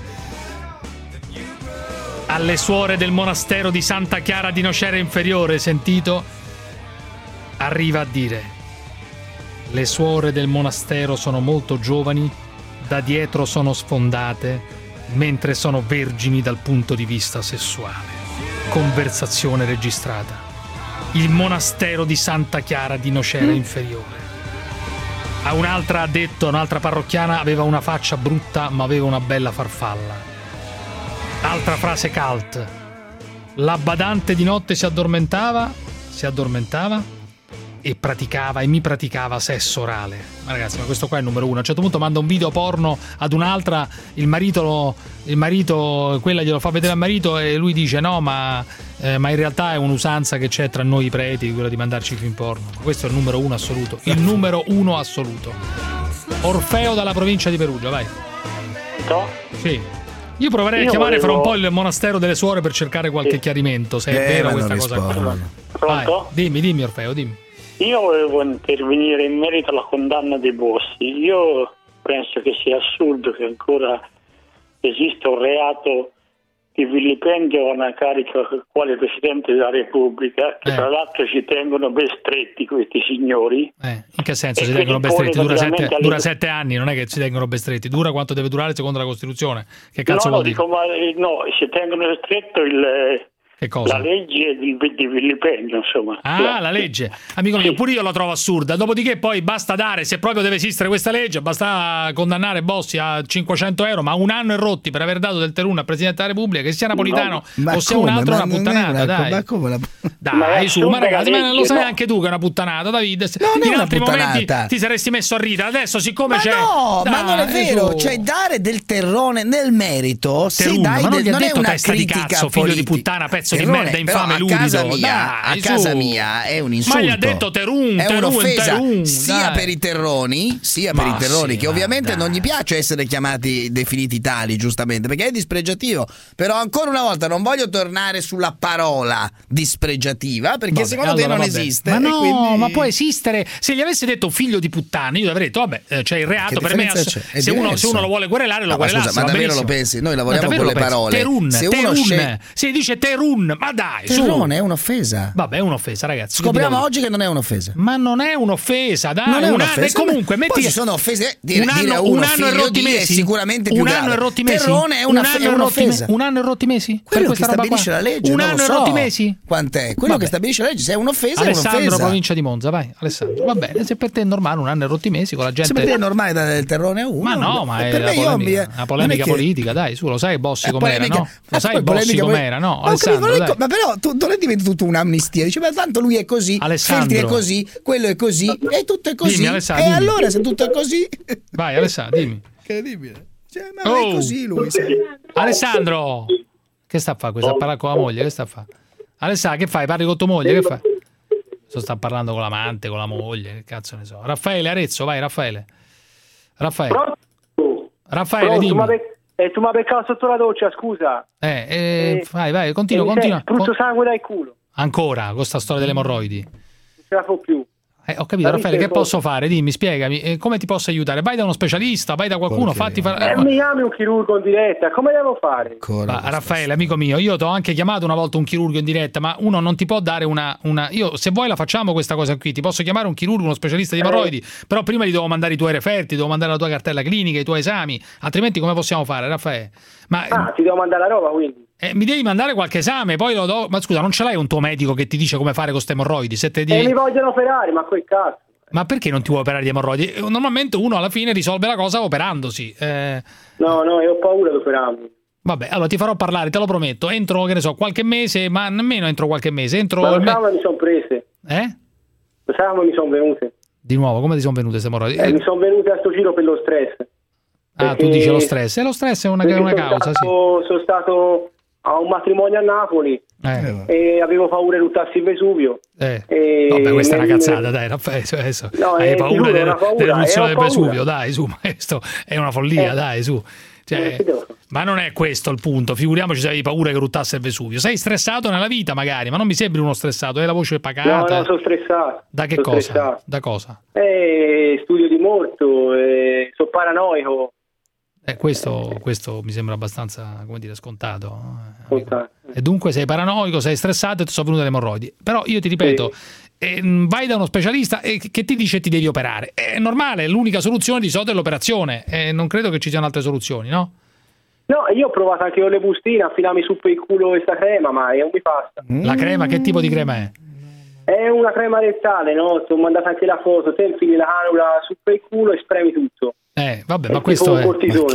Alle suore del monastero di Santa Chiara di Nocera Inferiore, sentito, arriva a dire: le suore del monastero sono molto giovani, da dietro sono sfondate, mentre sono vergini dal punto di vista sessuale. Conversazione registrata. Il monastero di Santa Chiara di Nocera Inferiore. A un'altra ha detto, un'altra parrocchiana, aveva una faccia brutta ma aveva una bella farfalla. Altra frase cult: la badante di notte si addormentava e mi praticava sesso orale. Ma ragazzi, ma questo qua è il numero uno. A un certo punto manda un video porno ad un'altra, il marito quella glielo fa vedere al marito e lui dice no, ma in realtà è un'usanza che c'è tra noi i preti, quella di mandarci film porno. Questo è il numero uno assoluto, il numero uno assoluto. Orfeo dalla provincia di Perugia, vai. Sì. Io proverei a chiamare fra un po' il monastero delle suore per cercare qualche chiarimento, se è vero questa cosa qua. Vai, dimmi Orfeo, dimmi. Io volevo intervenire in merito alla condanna dei Bossi. Io penso che sia assurdo che ancora esista un reato di vilipendio a una carica quale Presidente della Repubblica, che tra l'altro ci tengono ben stretti questi signori. In che senso si tengono ben stretti? Dura 7 anni, non è che si tengono ben stretti, dura quanto deve durare secondo la Costituzione. Che cazzo vuol dire? No, si tengono stretto la legge di vilipendio, insomma. La legge. Amico mio, pure io la trovo assurda. Dopodiché poi basta dare, se proprio deve esistere questa legge, basta condannare Bossi a 500 euro, ma un anno e rotti per aver dato del Terun al Presidente della Repubblica, che sia napolitano o sia un altro, una puttanata, dai. Su, ma ragazzi, ma lo sai anche tu che è una puttanata, David. In altri momenti ti saresti messo a ridere. Adesso siccome c'è... No, ma non è vero, cioè dare del terrone nel merito, se dai ma non gli ha non detto è una testa di critica cazzo, figlio di puttana, pezzo pezzo di merda infame ludido. A casa mia è un insulto. Ma gli ha detto Terun, è un'offesa sia per i terroni, che ovviamente non gli piace essere chiamati, definiti tali, giustamente, perché è dispregiativo. Però ancora una volta non voglio tornare sulla parola dispregiativa, perché secondo te non esiste. Ma no, quindi... ma può esistere. Se gli avesse detto figlio di puttana, io avrei detto vabbè, c'è il reato per me. Se uno lo vuole querelare, lo querelasse. Ma davvero lo pensi? Noi lavoriamo con le parole. Terun. Si dice Terun, ma dai, Terrone è un'offesa. Vabbè, è un'offesa, ragazzi. Scopriamo oggi che non è un'offesa. Ma non è un'offesa, dai. Non è un'offesa. Comunque, poi ci sono offese. Un anno e rotti mesi. Sicuramente più un anno e rotti mesi. Terrone è un'offesa. Un anno e rotti mesi. Quello che stabilisce la legge. Un anno e rotti mesi. Quant'è? Quello che stabilisce la legge. Se è un'offesa, Alessandro, è un'offesa. provincia di Monza, vai. Alessandro. Va bene, se per te è normale un anno e rotti mesi con la gente. Se per te è normale dare il terrone a uno. Ma no, ma è la polemica politica, dai, su, lo sai Bossi com'era, no? Lo sai Bossi com'era, no? Alessandro, ma però non è diventato tutto un'amnistia. Dice, ma tanto lui è così, Feltri è così, quello è così, e tutto è così. Dimmi, e allora se tutto è così. Vai Alessandro, dimmi. Incredibile. Ma è così lui. Alessandro, che sta a fare? Sta a parlare con la moglie? Che sta a fare? Alessandro, che fai? Parli con tua moglie? Che fai? Sta parlando con l'amante, con la moglie, che cazzo ne so. Raffaele Arezzo, vai Raffaele. Raffaele, dimmi. Tu mi hai beccato sotto la doccia, scusa. Vai, continua. Brutto sangue dal culo. Ancora, con sta storia delle emorroidi. Non ce la fo più. Ho capito, Raffaele, che posso fare? Dimmi, spiegami, come ti posso aiutare? Vai da uno specialista, vai da qualcuno, fatti fare... Mi chiami un chirurgo in diretta, come devo fare? Raffaele, amico mio, io ti ho anche chiamato una volta un chirurgo in diretta, ma uno non ti può dare una... Io, se vuoi la facciamo questa cosa qui, ti posso chiamare un chirurgo, uno specialista di emorroidi, però prima gli devo mandare i tuoi referti, devo mandare la tua cartella clinica, i tuoi esami, altrimenti come possiamo fare, Raffaele? Ti devo mandare la roba, quindi? Mi devi mandare qualche esame, poi lo do... Ma scusa, non ce l'hai un tuo medico che ti dice come fare con queste emorroidi? Mi vogliono operare, ma quel cazzo. Ma perché non ti vuoi operare di emorroidi? Normalmente uno alla fine risolve la cosa operandosi. No, io ho paura di operarmi. Vabbè, allora ti farò parlare, te lo prometto. Entro, che ne so, qualche mese, ma nemmeno entro qualche mese. Ma lo sai, mi sono prese. Lo sai come mi sono venute? Di nuovo, come ti sono venute queste emorroidi? Mi sono venute a sto giro per lo stress. Perché... tu dici lo stress? Lo stress è una causa, sì. Sono stato a un matrimonio a Napoli e avevo paura di buttarsi il Vesuvio. Vabbè, questa è una cazzata, dai, Raffaele. Hai paura dell'eruzione del Vesuvio, dai, su, questo è una follia, dai, su. Ma non è questo il punto, figuriamoci se avevi paura che ruttasse il Vesuvio. Sei stressato nella vita magari, ma non mi sembri uno stressato, hai la voce pacata. No, sono stressato. Da che cosa? Stressato. Da cosa? Studio di molto, sono paranoico. Questo mi sembra abbastanza, come dire, scontato. E dunque sei paranoico, sei stressato e ti sono venute le emorroidi. Però io ti ripeto, vai da uno specialista e che ti dice ti devi operare. È normale, l'unica soluzione di solito è l'operazione. Non credo che ci siano altre soluzioni, no? No, io ho provato anche con le bustine a filarmi su per il culo questa crema, ma non mi passa. La crema, che tipo di crema è? È una crema rettale, no? Ti ho mandato anche la foto, te infili la canula su per il culo e spremi tutto. Vabbè, ma questo è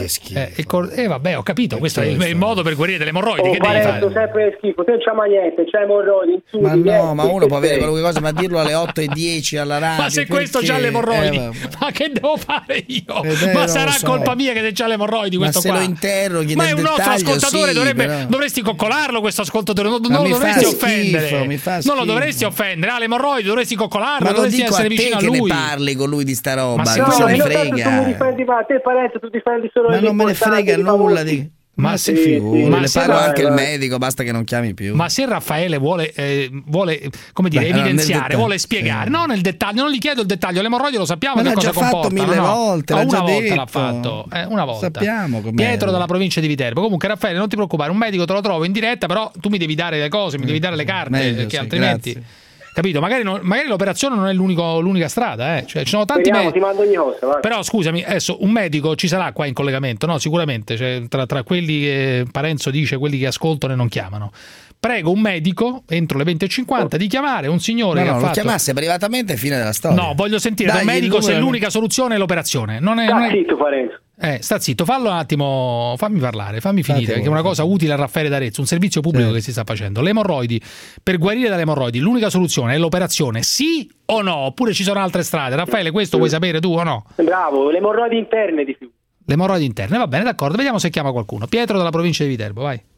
vabbè, ho capito, questo è il modo per guarire delle emorroidi. Che devi fare? Sempre schifo, te non c'è mai niente, c'è emorroidi, ma no, ma uno può avere qualunque cosa, ma dirlo alle 8:10 alla radio. Ma se questo c'ha le emorroidi, ma che devo fare io? Ma sarà colpa mia che se c'ha le emorroidi questo qua? Ma se lo interroghi, ma è un nostro ascoltatore, dovresti coccolarlo questo ascoltatore, non lo dovresti offendere. Non lo dovresti offendere, le emorroidi dovresti coccolarlo, dovresti essere vicino a lui. Ma non dico a te che ne parli con lui di sta roba, non mi frega. Ma te Parenzo, tu difendi solo ma non me ne frega nulla di... Ma si figuri, le parlo anche il medico, basta che non chiami più. Ma se Raffaele vuole come dire, evidenziare, vuole spiegare, no nel dettaglio, non gli chiedo il dettaglio, l'emorroide lo sappiamo che cosa comporta. Ma l'ha già fatto 1000 volte, l'ha già detto. L'ha fatto, una volta. Sappiamo com'è. Pietro dalla provincia di Viterbo. Comunque Raffaele, non ti preoccupare, un medico te lo trovo in diretta, però tu mi devi dare le cose, mi devi dare le carte, perché altrimenti... Grazie. Capito? Magari l'operazione non è l'unica strada, Cioè, ci sono tanti ti mando ogni cosa, vai. Però scusami, adesso un medico ci sarà qua in collegamento, no? Sicuramente, cioè, tra quelli che Parenzo dice, quelli che ascoltano e non chiamano. Prego un medico entro le 20:50 di chiamare un signore che ha fatto... lo chiamasse privatamente, fine della storia. No, voglio sentire da un medico se l'unica soluzione è l'operazione. Zitto, Parenzo. Sta zitto, fallo un attimo, fammi parlare, fammi finire, che è una cosa utile a Raffaele D'Arezzo, un servizio pubblico che si sta facendo. Le emorroidi, per guarire dalle emorroidi, l'unica soluzione è l'operazione, sì o no? Oppure ci sono altre strade? Raffaele, questo vuoi sapere tu o no? Bravo, le emorroidi interne di più. Le emorroidi interne, va bene, d'accordo, vediamo se chiama qualcuno. Pietro dalla provincia di Viterbo, vai.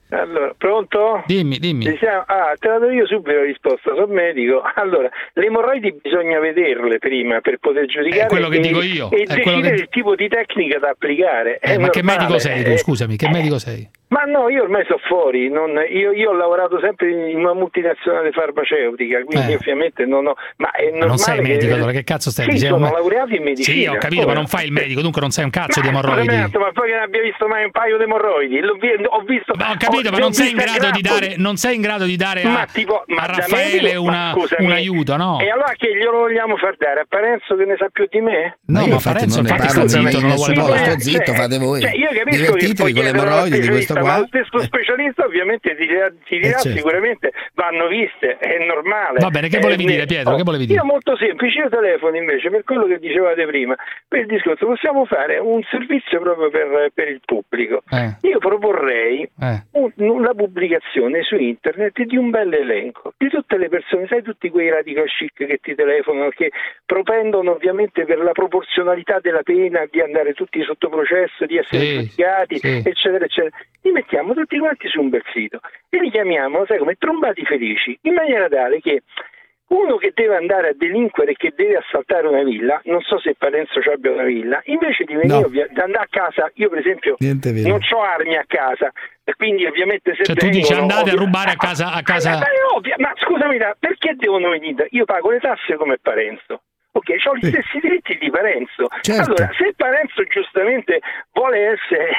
Allora, pronto? Dimmi. Te la do io subito la risposta, sono medico. Allora, le emorroidi bisogna vederle prima per poter giudicare. È quello che dico io. E decidere il tipo di tecnica da applicare. Ma che medico sei tu? Scusami, che medico sei? Ma no, io ormai sono fuori, io ho lavorato sempre in una multinazionale farmaceutica, quindi ovviamente non ho... Ma è normale. Non sei medico, allora che cazzo stai dicendo? Sono laureato in medicina. Sì, ho capito, ma non fai il medico, dunque non sei un cazzo di emorroidi. Ma poi che ne abbia visto mai un paio di emorroidi? Ho visto... Ma ho capito, ma non sei in grado di dare a Raffaele un aiuto, no? E allora che glielo vogliamo far dare? A Parenzo che ne sa più di me? No, ma Parenzo infatti sta zitto, non lo vuole parlare. Sto zitto, fate voi. Io capisco divertitevi con le emorroidi di questo qua. Ma lo stesso specialista ovviamente ti dirà sicuramente vanno viste, è normale. Va bene, che volevi dire, Pietro? Che volevi dire? Io molto semplice, io telefono invece per quello che dicevate prima, per il discorso, possiamo fare un servizio proprio per il pubblico. Io proporrei la pubblicazione su internet di un bel elenco di tutte le persone, sai, tutti quei radical chic che ti telefonano, che propendono ovviamente per la proporzionalità della pena di andare tutti sotto processo, di essere giudicati, eccetera eccetera. Li mettiamo tutti quanti su un bel sito e li chiamiamo, sai, come trombati felici, in maniera tale che uno che deve andare a delinquere e che deve assaltare una villa, non so se Parenzo abbia una villa, invece di venire di andare a casa, io per esempio non ho armi a casa, e quindi ovviamente se tu dici andate a rubare a casa ma scusami, perché devono venire? Io pago le tasse come Parenzo. Ok, ho gli stessi diritti di Parenzo. Certo. Allora, se Parenzo giustamente vuole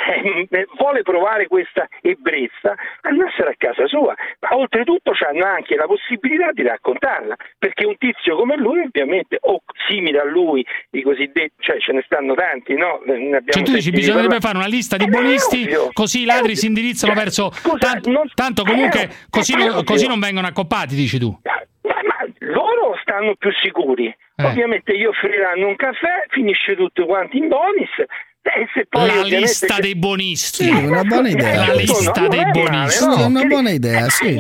provare questa ebbrezza, andassero a casa sua. Ma oltretutto hanno anche la possibilità di raccontarla, perché un tizio come lui, ovviamente, o simile a lui, i cosiddetti, cioè ce ne stanno tanti, no? Cioè tu dici bisognerebbe fare una lista di buonisti, così i ladri si indirizzano verso... Tanto comunque così non vengono accoppati, dici tu. Ma loro stanno più sicuri. Ovviamente gli offriranno un caffè, finisce tutto quanti in bonus. E se poi la lista dei buonisti, una buona idea. La lista dei buonisti, una buona idea, sì.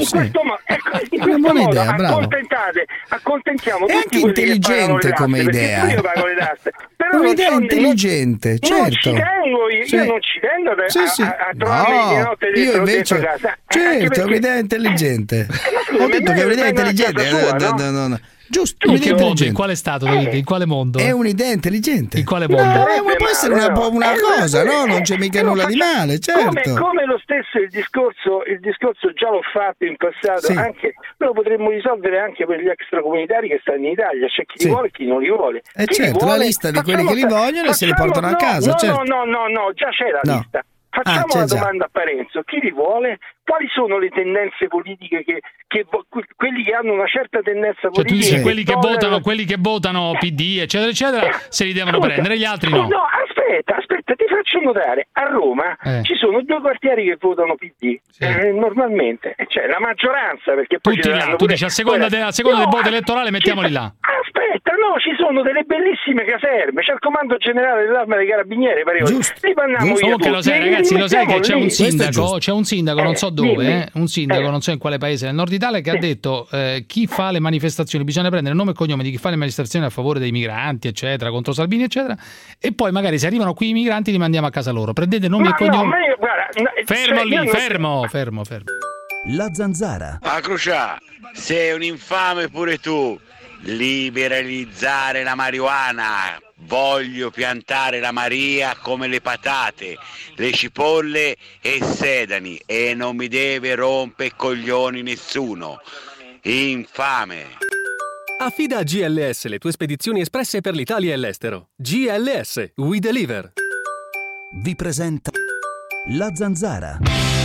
Una buona idea, bravo. Accontentiamo è anche intelligente come idea. Io pago le tasse. Però un'idea intelligente, certo. Io non ci tengo a trovarmi di notte dentro casa. Certo, è un'idea intelligente. Ho detto che è un'idea intelligente. Giusto, in quale stato, in quale mondo? È un'idea intelligente. In quale mondo? Può essere una cosa, no? Non c'è mica nulla di male, certo. Come lo stesso il discorso già l'ho fatto in passato, anche lo potremmo risolvere anche per gli extracomunitari che stanno in Italia, c'è chi li vuole e chi non li vuole. Certo, la lista di quelli che li vogliono e se li portano a casa, certo. No, già c'è la lista. Facciamo una domanda a Parenzo, chi li vuole? Quali sono le tendenze politiche che quelli che hanno una certa tendenza politica? Cioè tu dici quelli che votano PD eccetera eccetera se li devono prendere, gli altri no. No, aspetta, ti faccio notare, a Roma ci sono 2 quartieri che votano PD, normalmente, cioè la maggioranza, perché poi tutti là, tu dici a seconda del voto elettorale mettiamoli là. Aspetta, no, ci sono delle bellissime caserme, c'è il comando generale dell'arma dei carabinieri, li mandiamo via tutti. Lo sai, ragazzi, lo sai che c'è un sindaco, non so dove, un sindaco, non so in quale paese, nel nord Italia, che ha detto chi fa le manifestazioni bisogna prendere il nome e cognome di chi fa le manifestazioni a favore dei migranti, eccetera, contro Salvini, eccetera, e poi magari se arrivano qui i migranti li mandiamo a casa loro. Prendete nomi e cognomi. Fermo. La Zanzara. Crucià, sei un infame pure tu. Liberalizzare la marijuana. Voglio piantare la Maria come le patate, le cipolle e i sedani, e non mi deve rompere coglioni nessuno. Infame. Affida a GLS le tue spedizioni espresse per l'Italia e l'estero. GLS, we deliver. Vi presenta La Zanzara.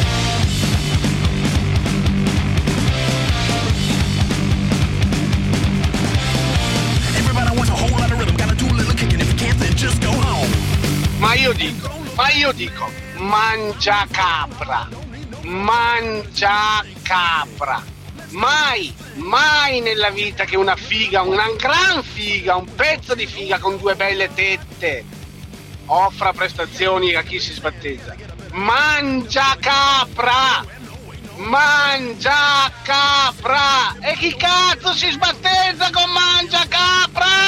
Ma io dico, mangia capra. Mai nella vita che una gran figa, un pezzo di figa con 2 belle tette offra prestazioni a chi si sbattezza. Mangia capra! E chi cazzo si sbattezza con mangia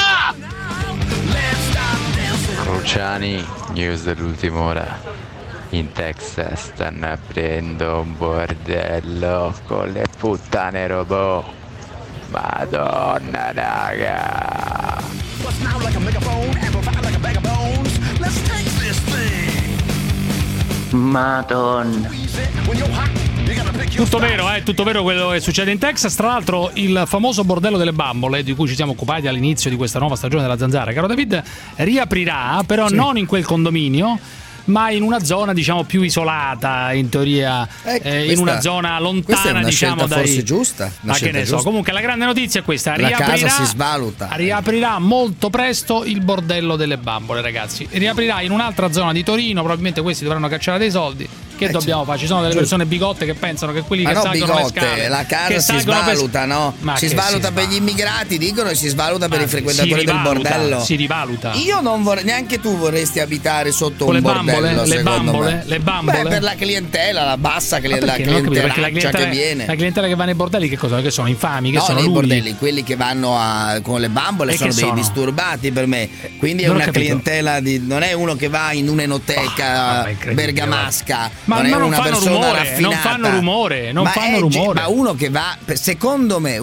capra? Cruciani, news dell'ultima ora. In Texas stanno aprendo un bordello con le puttane robot. Madonna raga. Madonna. Tutto vero, tutto vero quello che succede in Texas. Tra l'altro il famoso bordello delle bambole, di cui ci siamo occupati all'inizio di questa nuova stagione della Zanzara, caro David, riaprirà, però non in quel condominio, ma in una zona diciamo più isolata, in teoria in una zona lontana, diciamo, dai... forse giusta, ma che ne so. Comunque la grande notizia è questa: la casa si svaluta. Riaprirà molto presto il bordello delle bambole, ragazzi. Riaprirà in un'altra zona di Torino, probabilmente questi dovranno cacciare dei soldi. Che dobbiamo fare? Ci sono delle persone bigotte che pensano che quelli che salgono le scale, la casa si svaluta, no? Si svaluta per gli immigrati, dicono, e si svaluta per i frequentatori del bordello. Si rivaluta. Io non vorrei, neanche tu vorresti abitare sotto un bordello, le bambole? Beh, per la clientela, la bassa clientela che viene. La clientela che va nei bordelli che cosa? Che sono infami? Che sono nei bordelli, quelli che vanno con le bambole sono dei disturbati per me. Quindi è una clientela non è uno che va in un'enoteca bergamasca. Ma non fanno rumore, non fanno rumore. Ma uno che va, secondo me,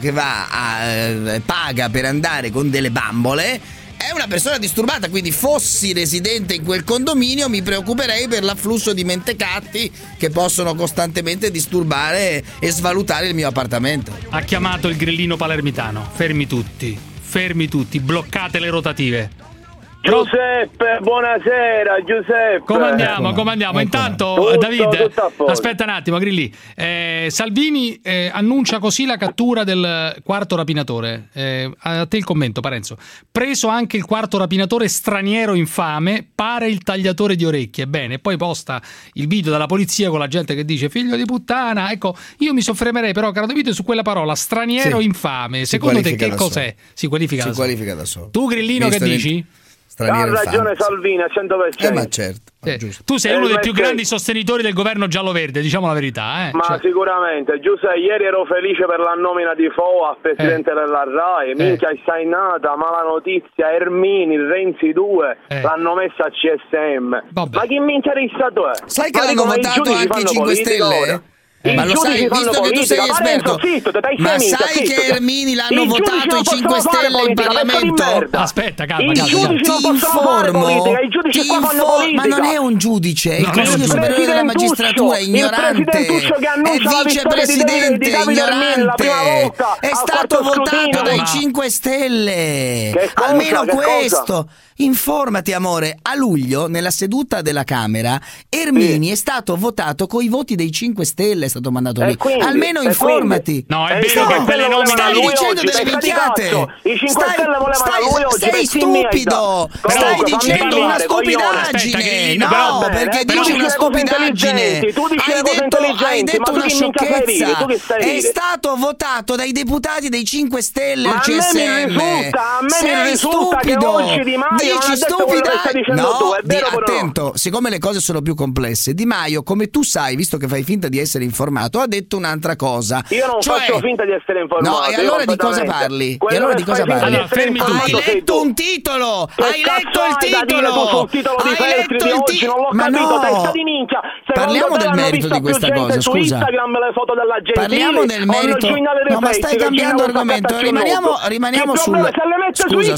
paga per andare con delle bambole è una persona disturbata, quindi fossi residente in quel condominio mi preoccuperei per l'afflusso di mentecatti che possono costantemente disturbare e svalutare il mio appartamento. Ha chiamato il grillino palermitano. Fermi tutti, bloccate le rotative. Giuseppe, buonasera Giuseppe. Come andiamo? Intanto David, aspetta un attimo, Grilli. Salvini annuncia così la cattura del quarto rapinatore. A te il commento, Parenzo. Preso anche il quarto rapinatore straniero infame, pare il tagliatore di orecchie. Bene, poi posta il video dalla polizia con la gente che dice figlio di puttana. Ecco, io mi soffermerei però, caro David, su quella parola straniero infame. Secondo te che cos'è? Si qualifica da solo. Tu Grillino che dici? Ha ragione Salvini al 100%. Ma certo. Tu sei uno dei più grandi sostenitori del governo giallo-verde, diciamo la verità. Ma sicuramente. Giuseppe, ieri ero felice per la nomina di Foa a presidente della RAI. Minchia, è nata, ma la notizia Ermini, Renzi 2 l'hanno messa a CSM. Vabbè. Ma chi minchia è stato? Sai che l'hanno votato anche i 5 Stelle? Ma lo sai, visto che tu sei esperto, ma sai che Ermini l'hanno votato i 5 Stelle in Parlamento? Aspetta, calma. Ti informo, ma non è un giudice, è il Consiglio Superiore della Magistratura, ignorante, è vicepresidente, ignorante, è stato votato dai 5 Stelle, almeno questo. Informati, amore. A luglio, nella seduta della Camera, Ermini è stato votato coi voti dei 5 Stelle, è stato mandato lì. Almeno informati. No, è vero che quelle nomine stai dicendo delle minchiate. I 5 Stelle volevano lui oggi. Sei stupido. Stai dicendo una stupidaggine. No, perché dici una stupidaggine. Hai detto una sciocchezza. È stato votato dai deputati dei 5 Stelle al CSM. Sei stupido. Dici stupida. No, attento, siccome le cose sono più complesse, Di Maio, come tu sai, visto che fai finta di essere informato, ha detto un'altra cosa. Io non faccio finta di essere informato. No, e allora di cosa parli? Allora, fermi tu. Hai letto un titolo! Hai letto il titolo! Hai letto il titolo! Ma no! Parliamo del merito di questa cosa, scusa. Parliamo del merito. No, ma stai cambiando argomento. Rimaniamo sul... Scusa,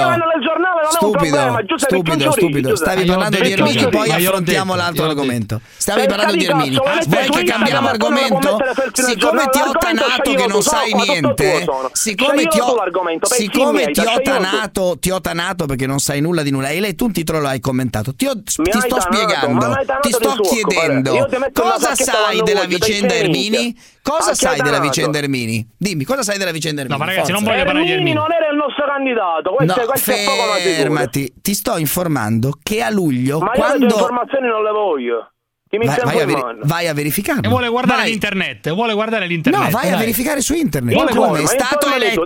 stupido. Stavi parlando di Ermini, poi affrontiamo l'altro argomento. Stavi parlando di Ermini. Vuoi che cambiamo argomento? Siccome ti ho tanato che non sai niente, siccome ti ho tanato perché non sai nulla di nulla, hai letto un titolo e l'hai commentato. Ti sto spiegando, ti sto chiedendo cosa sai della vicenda Ermini? Cosa sai della vicenda Ermini? Dimmi, cosa sai della vicenda Ermini? No, ma ragazzi, non voglio parlare di Ermini. Non era il nostro candidato. Questo è poco. Fermati, ti sto informando che a luglio, ma io le informazioni non le voglio. Chi mi sta informando? Vai a verificare. E vuole guardare l'internet. No, vai a verificare su internet. Come è stato eletto?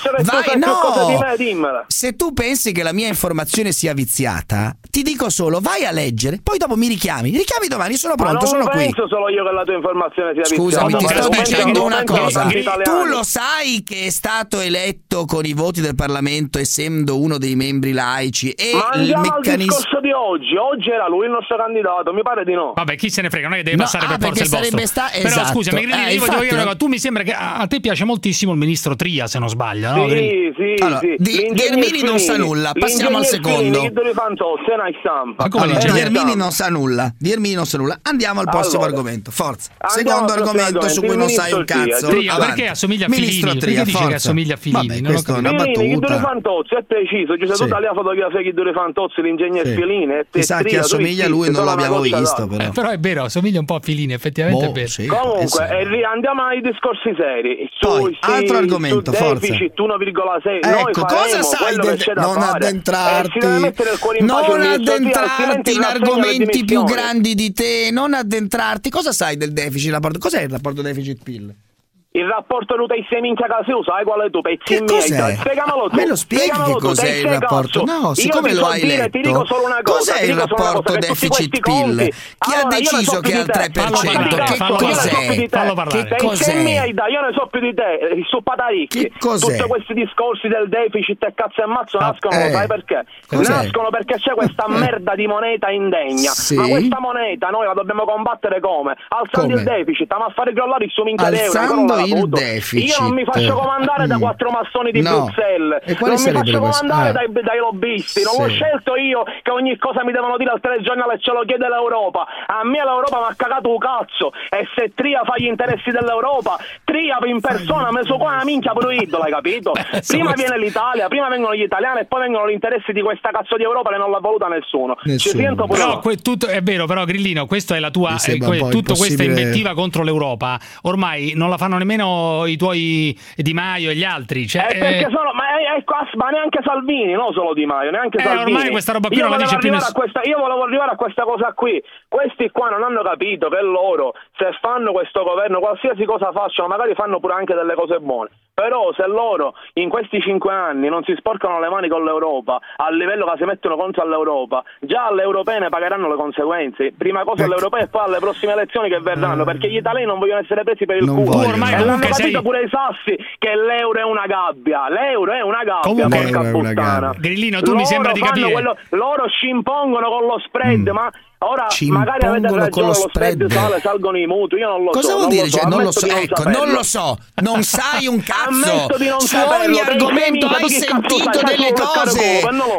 Se tu pensi che la mia informazione sia viziata, ti dico solo vai a leggere, poi dopo mi richiami domani, sono pronto, sono qui. Non penso solo io che la tua informazione sia viziata. Scusami, ti sto dicendo una cosa. Tu lo sai che è stato eletto con i voti del Parlamento, essendo uno dei membri laici, e ma andiamo al discorso di oggi era lui il nostro candidato, mi pare di no. Vabbè, chi se ne frega, non è che deve passare per forza il vostro. Però esatto. Scusami, io voglio dire una cosa. Tu mi sembra che a te piace moltissimo il ministro Tria, se non sbaglio, no? Sì. Di Ermini non sa nulla, passiamo al secondo. Di Ermini non sa nulla. Andiamo al prossimo argomento, forza. Secondo argomento su cui non sai un cazzo. Perché assomiglia a Filini? Perché dice che assomiglia a Filini? Vabbè, questa è una battuta. Guido Fantozzi è preciso, ci sei tutta la fotografia di Guido Fantozzi, l'ingegnere Filini. Chissà che assomiglia a lui, non l'abbiamo visto però. Però è vero, assomiglia un po' a Filini, effettivamente è vero. Sì, comunque andiamo ai discorsi seri. Altro argomento, forza. Deficit 1,6. Ecco, cosa sai non addentrarti in argomenti più grandi di te, non addentrarti. Cosa sai del deficit? Cos'è il rapporto deficit-PIL? Il rapporto tu sei minchia casino, sai qual è tu? Pezzi miei, spiegamelo tu. Me lo spieghi che cos'è il rapporto? No, siccome lo hai letto, ti dico solo una cosa. Cos'è il rapporto deficit-PIL? Chi ha deciso che è al 3%? Che cos'è? Fallo parlare. Io ne so più di te, su Pataricchi. Tutti questi discorsi del deficit e cazzo e mazzo nascono, sai perché? Nascono perché c'è questa merda di moneta indegna. Ma questa moneta noi la dobbiamo combattere come? Alzando il deficit, ma a fare crollare il suo minchia di euro. Il deficit. Io non mi faccio comandare da 4 massoni di Bruxelles, non mi faccio comandare dai lobbisti, non l'ho scelto io che ogni cosa mi devono dire al telegiornale e ce lo chiede l'Europa. A me l'Europa mi ha cagato un cazzo, e se Tria fa gli interessi dell'Europa, Tria in persona ha messo qua una minchia pure idolo, hai capito? Prima viene l'Italia, prima vengono gli italiani e poi vengono gli interessi di questa cazzo di Europa che non l'ha voluta nessuno. Però tutto è vero, però Grillino, questa è la tua tutto questa invettiva contro l'Europa ormai non la fanno nemmeno i tuoi Di Maio e gli altri, perché ma neanche Salvini, non solo Di Maio, neanche Salvini. Ormai questa roba qui non la dice più nessuno. Io volevo arrivare a questa cosa qui. Questi qua non hanno capito che loro, se fanno questo governo, qualsiasi cosa facciano, magari fanno pure anche delle cose buone, però se loro in questi 5 anni non si sporcano le mani con l'Europa a livello che si mettono contro all'Europa, già alle europee ne pagheranno le conseguenze. Prima cosa alle europee e poi alle prossime elezioni che verranno, perché gli italiani non vogliono essere presi per il culo. Ormai l'hanno capito pure i sassi che l'euro è una gabbia. L'euro è una gabbia, porca puttana. Grillino, tu mi sembra di capire. Loro ci impongono con lo spread, ma ora ci magari avete ragione, con lo spread salgono i mutui, io non lo so. Cosa vuol dire? Non lo so, non lo so, non sai un cazzo. Su ogni argomento hai sentito delle cose,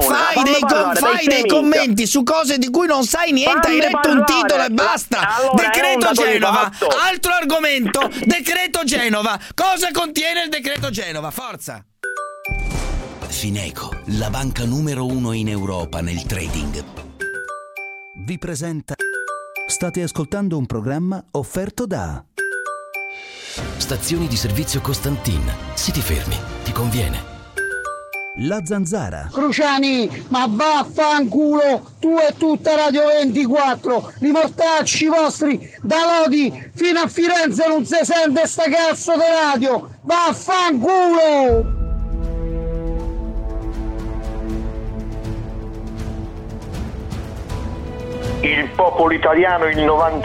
fai dei commenti su cose di cui non sai niente, hai letto un titolo e basta. Decreto Genova, altro argomento, decreto Genova. Cosa contiene il decreto Genova? Forza. Fineco, la banca numero 1 in Europa nel trading, vi presenta. State ascoltando un programma offerto da Stazioni di servizio Costantin. Se ti fermi, ti conviene. La Zanzara. Cruciani, ma vaffanculo, tu e tutta Radio 24, i mortacci vostri, da Lodi fino a Firenze non si sente sta cazzo di radio, vaffanculo! Il popolo italiano, il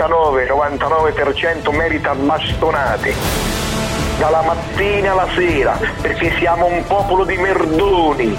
99% merita bastonate, dalla mattina alla sera, perché siamo un popolo di merdoni,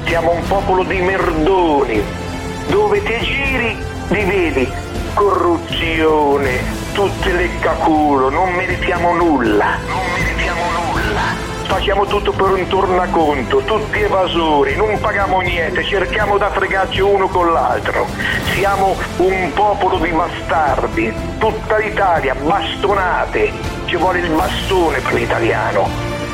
dove ti giri li vedi, corruzione, tutte le caculo, non meritiamo nulla. Facciamo tutto per un tornaconto, tutti evasori, non paghiamo niente, cerchiamo da fregarci uno con l'altro. Siamo un popolo di bastardi, tutta l'Italia, bastonate. Ci vuole il bastone per l'italiano.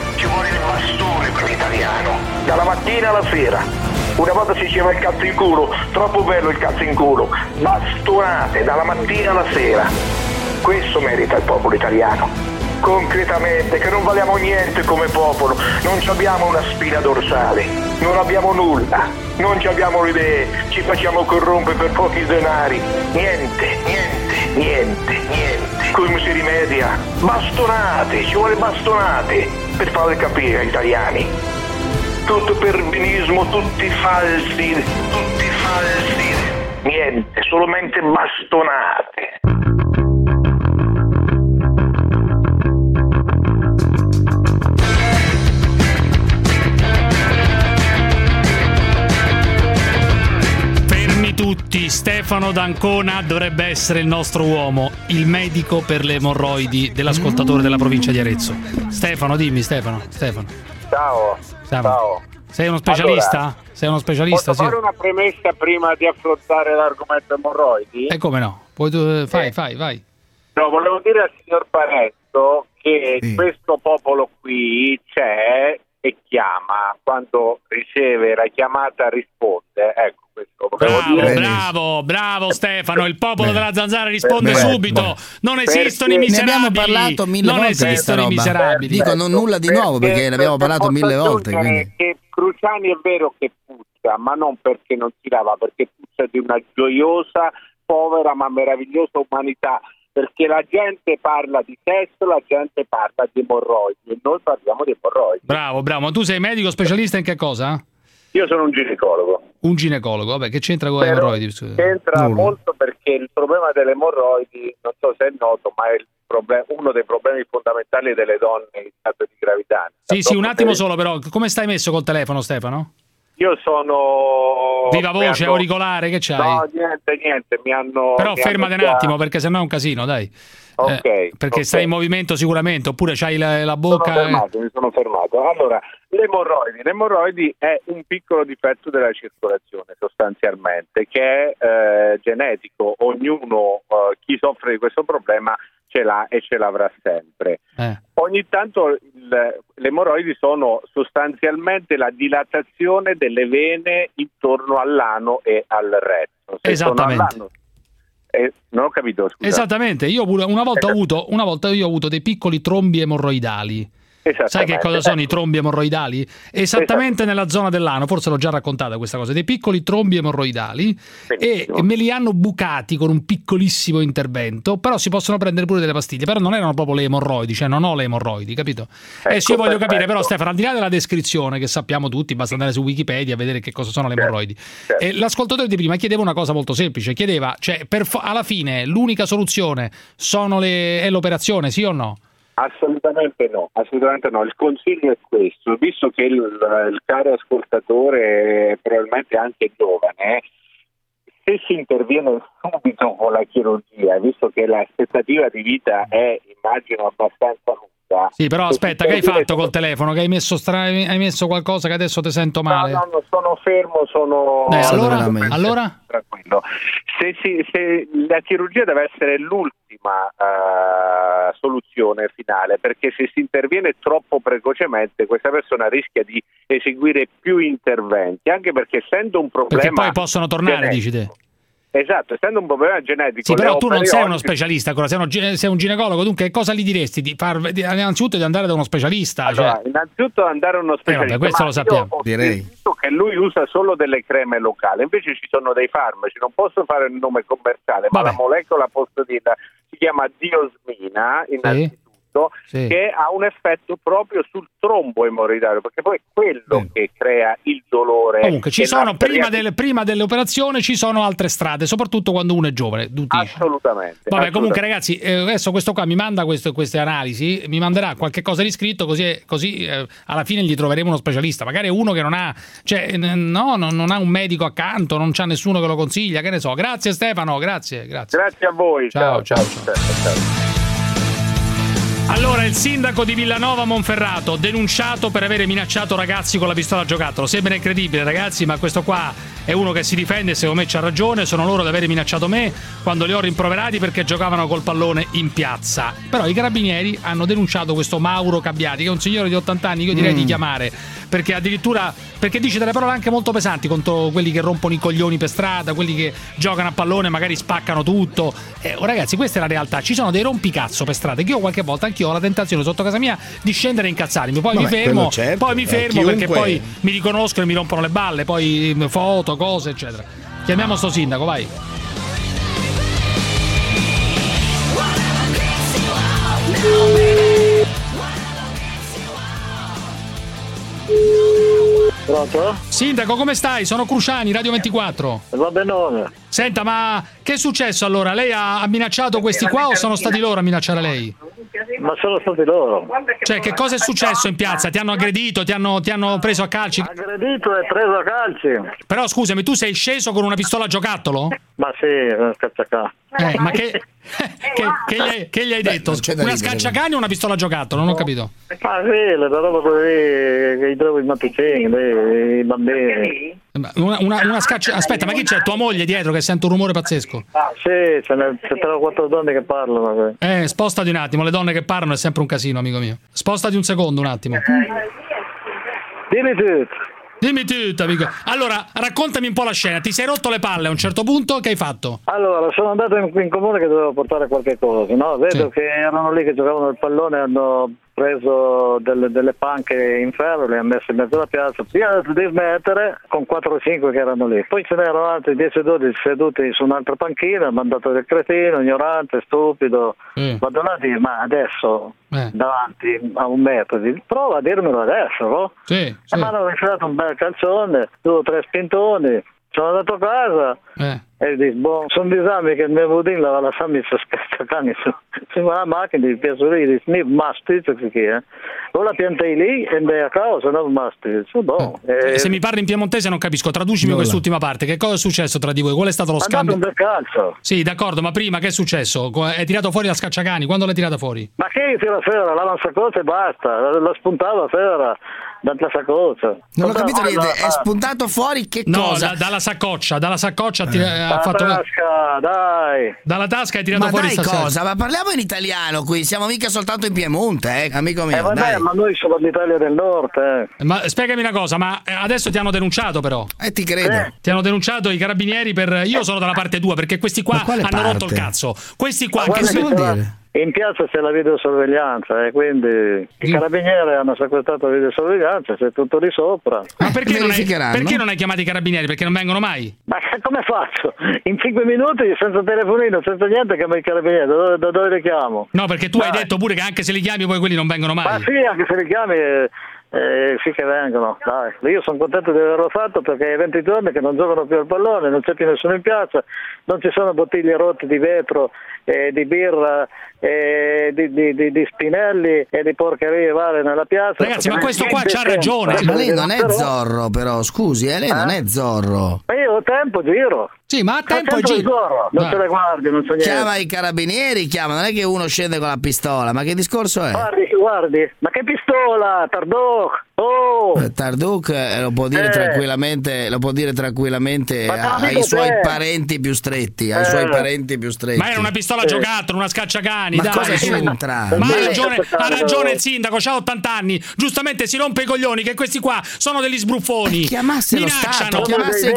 Dalla mattina alla sera. Una volta si diceva il cazzo in culo, troppo bello il cazzo in culo. Bastonate, dalla mattina alla sera. Questo merita il popolo italiano. Concretamente, che non valiamo niente come popolo, non abbiamo una spina dorsale, non abbiamo nulla, non abbiamo le idee, ci facciamo corrompere per pochi denari, niente. Niente. Come si rimedia? Bastonate, ci vuole bastonate per farle capire agli italiani. Tutto perbenismo, tutti falsi. Niente, solamente bastonate. Tutti, Stefano D'Ancona dovrebbe essere il nostro uomo, il medico per le emorroidi dell'ascoltatore della provincia di Arezzo. Stefano, dimmi Stefano. Ciao. Sei uno specialista? Allora, sei uno specialista? Posso fare una premessa prima di affrontare l'argomento emorroidi? Come no? Poi tu, vai. No, volevo dire al signor Parenzo che questo popolo qui c'è e chiama, quando riceve la chiamata risponde, ecco. Bravo Stefano, il popolo della Zanzara risponde subito. Non esistono i miserabili. Ne abbiamo parlato 1000 volte di questa roba. Miserabili. Dico non nulla di nuovo perché ne abbiamo parlato 1000 volte. Che Cruciani è vero che puzza, ma non perché non si lava, perché puzza di una gioiosa, povera ma meravigliosa umanità. Perché la gente parla di sesso, la gente parla di emorroidi e noi parliamo di emorroidi. Bravo, ma tu sei medico specialista in che cosa? Io sono un ginecologo. Un ginecologo, vabbè, che c'entra con le emorroidi? C'entra molto perché il problema delle emorroidi, non so se è noto, ma è uno dei problemi fondamentali delle donne in stato di gravidanza. Sì, un attimo solo però, come stai messo col telefono, Stefano? Io sono... Viva voce, auricolare, che c'hai? No, niente, mi hanno... Però fermate un attimo, perché sennò è un casino, dai. Perché stai in movimento sicuramente, oppure c'hai la bocca... Mi sono fermato. Allora, l'emorroidi è un piccolo difetto della circolazione sostanzialmente, che è genetico. Ognuno, chi soffre di questo problema ce l'ha e ce l'avrà sempre. Ogni tanto le emorroidi sono sostanzialmente la dilatazione delle vene intorno all'ano e al retto. Esattamente. Non ho capito, scusa. Esattamente, io pure una volta ho avuto dei piccoli trombi emorroidali. Sai che cosa sono i trombi emorroidali? Esattamente nella zona dell'ano, forse l'ho già raccontata questa cosa, dei piccoli trombi emorroidali. Benissimo. E me li hanno bucati con un piccolissimo intervento, però si possono prendere pure delle pastiglie, però non erano proprio le emorroidi, cioè non ho le emorroidi, capito? Io voglio capire però, Stefano, al di là della descrizione che sappiamo tutti, basta andare su Wikipedia a vedere che cosa sono le emorroidi. E l'ascoltatore di prima chiedeva una cosa molto semplice, chiedeva, cioè alla fine l'unica soluzione è l'operazione, sì o no? Assolutamente no. Il consiglio è questo, visto che il caro ascoltatore è probabilmente anche giovane, se si interviene subito con la chirurgia, visto che l'aspettativa di vita è, immagino, abbastanza lunga. Sì, però aspetta, che hai fatto col telefono? Che hai messo qualcosa che adesso ti sento male? No, sono fermo, allora? Tranquillo. Se la chirurgia deve essere l'ultima soluzione finale, perché se si interviene troppo precocemente questa persona rischia di eseguire più interventi, anche perché essendo un problema perché poi possono tornare, dici te. Esatto, essendo un problema genetico. Sì, però tu non sei uno specialista, sei un ginecologo, dunque cosa gli diresti? Innanzitutto di andare da uno specialista? Allora, innanzitutto andare da uno specialista. Questo lo sappiamo. Direi. Visto che lui usa solo delle creme locali, invece ci sono dei farmaci, non posso fare il nome commerciale, ma la molecola posso dire, si chiama diosmina, innanzitutto. Che ha un effetto proprio sul trombo emorroidario, perché poi è quello che crea il dolore. Comunque ci sono prima dell'operazione ci sono altre strade, soprattutto quando uno è giovane. Assolutamente. Comunque ragazzi, adesso questo qua mi manda queste analisi, mi manderà qualche cosa di scritto, così alla fine gli troveremo uno specialista, magari uno che non ha, non ha un medico accanto, non c'ha nessuno che lo consiglia, che ne so. Grazie Stefano, grazie. Grazie a voi. Ciao. Allora, il sindaco di Villanova Monferrato denunciato per avere minacciato ragazzi con la pistola a giocattolo. Sembra incredibile, ragazzi, ma questo qua è uno che si difende, secondo me c'ha ragione. Sono loro ad avere minacciato me quando li ho rimproverati perché giocavano col pallone in piazza. Però i carabinieri hanno denunciato questo Mauro Cabbiati, che è un signore di 80 anni, io direi di chiamare, perché dice delle parole anche molto pesanti contro quelli che rompono i coglioni per strada, quelli che giocano a pallone, magari spaccano tutto. Ragazzi, questa è la realtà. Ci sono dei rompicazzo per strada che io qualche volta anch'io ho la tentazione sotto casa mia di scendere e incazzarmi, poi mi fermo perché poi mi riconoscono e mi rompono le balle, poi foto, cose eccetera. Chiamiamo sto sindaco, vai. Pronto? Sindaco, come stai? Sono Cruciani, Radio 24. Va benone. Senta, ma che è successo allora? Lei ha minacciato questi qua o sono stati loro a minacciare lei? Ma sono stati loro. Cioè, che cosa è successo in piazza? Ti hanno aggredito? Ti hanno preso a calci? Aggredito e preso a calci. Però scusami, tu sei sceso con una pistola a giocattolo? Ma sì, una scacciacani. Ma che gli hai detto? Una scacciacani o una pistola a giocattolo? Non ho capito. Ma sì, la roba così che trovo i matticini, i bambini. Una scaccia. Aspetta, ma chi c'è? Tua moglie dietro che sente un rumore pazzesco? Sì, c'è 3 o 4 donne che parlano. Spostati un attimo, le donne che parlano è sempre un casino, amico mio. Spostati un secondo, un attimo. Dimmi tutto, amico. Allora, raccontami un po' la scena. Ti sei rotto le palle a un certo punto, che hai fatto? Allora, sono andato in comune che dovevo portare qualche cosa, no? Vedo che erano lì che giocavano il pallone, hanno preso delle panche in ferro, le hanno messe in mezzo alla piazza. Io ho detto di smettere con 4 o 5 che erano lì. Poi ce n'erano altri 10 o 12 seduti su un'altra panchina, mi hanno dato del cretino, ignorante, stupido. Vado là a dire, ma adesso davanti a 1 metro, prova a dirmelo adesso, no? Sì. E mi hanno infilato un bel calzone, 2 o 3 spintoni. Sono andato a casa e dico, sono disami che il mio budino la lasciami scacciacani sulla macchina, di peso lì, di snip, mastizzo che o la piantai lì e andai a casa, no mastizzo, Se mi parli in piemontese non capisco, traducimi quest'ultima parte, che cosa è successo tra di voi? Qual è stato lo scambio? Un bel calcio. Sì, d'accordo, ma prima che è successo? Hai tirato fuori la scacciacani, quando l'hai tirata fuori? Ma che tira sera, la saccoccia e basta, la spuntava sera. Dalla saccoccia. Non ho capito niente, è spuntato fuori che cosa? No, dalla saccoccia ha fatto tasca, dai. Dalla tasca hai tirato fuori cosa? Ma parliamo in italiano qui, siamo mica soltanto in Piemonte, amico mio. Vabbè, ma noi siamo l'Italia del Nord, Ma spiegami una cosa, ma adesso ti hanno denunciato però? Ti credo. Ti hanno denunciato i carabinieri per... Io sono dalla parte tua, perché questi qua hanno rotto il cazzo. Questi qua che vuol dire? In piazza c'è la videosorveglianza e quindi i carabinieri hanno sequestrato la videosorveglianza, c'è tutto lì sopra. Ma perché non hai chiamato i carabinieri? Perché non vengono mai? Ma come faccio? In 5 minuti senza telefonino, senza niente, chiamo i carabinieri, da dove li chiamo? No, perché tu hai detto pure che anche se li chiami poi quelli non vengono mai. Ma sì, anche se li chiami sì che vengono, dai. Io sono contento di averlo fatto perché è 20 giorni che non giocano più al pallone, non c'è più nessuno in piazza, non ci sono bottiglie rotte di vetro, di birra, di spinelli e di porcherie varie nella piazza. Ragazzi, ma questo qua c'ha ragione. Ma lei non è Zorro, però, scusi, lei non è Zorro. Ma io ho tempo, giro. Sì, ma a tempo giro. Non te le guardi, non so niente. Chiama i carabinieri, non è che uno scende con la pistola, ma che discorso è? Guardi, ma che pistola, Tardoc? Tarduc lo può dire tranquillamente, ai suoi parenti più stretti, Ma era una pistola a giocattolo, una scacciacani, ma cosa c'entra? Ma ha ragione il sindaco, c'ha 80 anni, giustamente si rompe i coglioni che questi qua sono degli sbruffoni. Chiamasse lo Stato, chiamasse i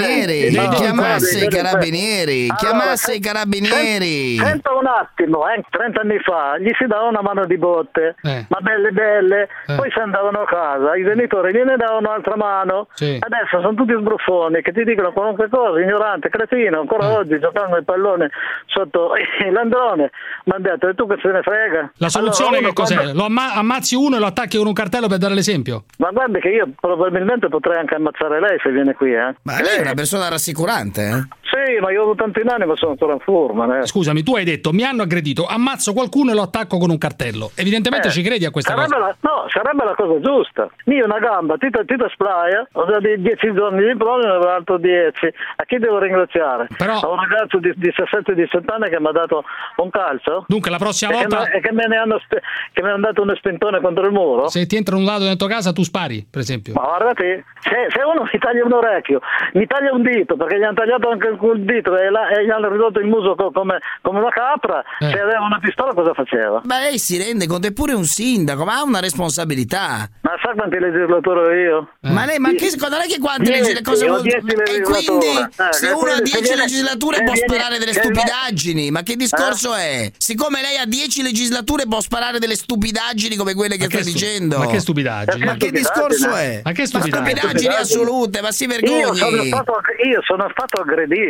carabinieri. Senta un attimo, 30 anni fa gli si dava una mano di botte, ma belle, poi si andavano a casa, i genitori gliene davano un'altra mano. Adesso sono tutti sbruffoni che ti dicono qualunque cosa, ignorante, cretino, ancora oggi giocando il pallone sotto l'androne. Mi hanno detto, e tu che se ne frega? La soluzione che cos'è? Lo ammazzi uno e lo attacchi con un cartello per dare l'esempio? Ma guardi che io probabilmente potrei anche ammazzare lei se viene qui, Ma lei è una persona rassicurante, Sì, ma io ho avuto tanti anni ma sono ancora in forma. Scusami, tu hai detto mi hanno aggredito, ammazzo qualcuno e lo attacco con un cartello. Evidentemente ci credi a questa cosa. Sarebbe la cosa giusta. Io una gamba, ti splaya, ho già 10 giorni di prova, ne avevo altro 10. A chi devo ringraziare? A un ragazzo di 17-18 anni che mi ha dato un calcio. Dunque la prossima volta... che me ne hanno dato uno spintone contro il muro. Se ti entra un lato dentro casa tu spari, per esempio. Ma guardate, se uno mi taglia un orecchio, mi taglia un dito, perché gli hanno tagliato anche il dito e gli hanno ridotto il muso come una capra, se aveva una pistola cosa faceva? Ma lei si rende conto, è pure un sindaco, ma ha una responsabilità. Ma sa quanti legislatori ho io? Ma lei, secondo lei che quanti legislatori? E quindi se uno ha 10 legislature può sparare delle stupidaggini, ma che discorso è? Siccome lei ha 10 legislature può sparare delle stupidaggini come quelle che sta dicendo. Ma che stupidaggini? Ma che discorso è? Ma che stupidaggini assolute, ma si vergogni. Io sono stato aggredito.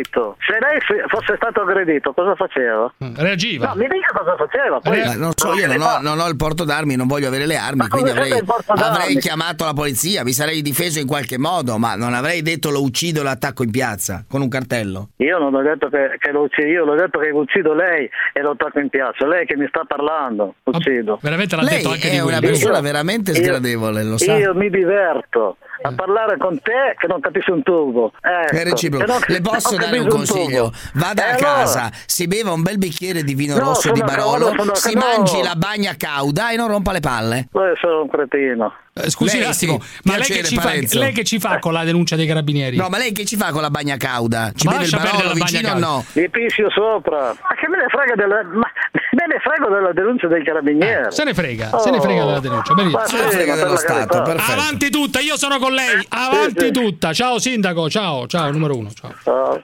aggredito. Se lei fosse stato aggredito, cosa faceva? Reagiva. No, mi dica cosa faceva. Poi non so, io non ho il porto d'armi, non voglio avere le armi, quindi avrei chiamato la polizia, mi sarei difeso in qualche modo, ma non avrei detto lo uccido e lo attacco in piazza con un cartello. Io non ho detto che lo uccido, io l'ho detto che uccido lei e lo attacco in piazza. Lei che mi sta parlando, uccido. Veramente l'ha detto anche di è una persona veramente sgradevole, lo sa. Io mi diverto a parlare con te che non capisci un tubo. È reciproco. Le posso dare un consiglio? Vada a casa, si beva un bel bicchiere di vino rosso di Barolo, si mangi la bagna cauda e non rompa le palle. Sono un cretino. Scusi un attimo, ma lei che ci fa con la denuncia dei carabinieri? No, ma lei che ci fa con la bagna cauda? Ci beve il Barolo vicino o no? Gli piscio sopra. Ma che me ne frega della denuncia dei carabinieri? Se ne frega della denuncia. Se ne frega dello Stato, perfetto. Avanti tutta, io sono con lei. Avanti tutta. Ciao sindaco, ciao, numero 1. Ciao.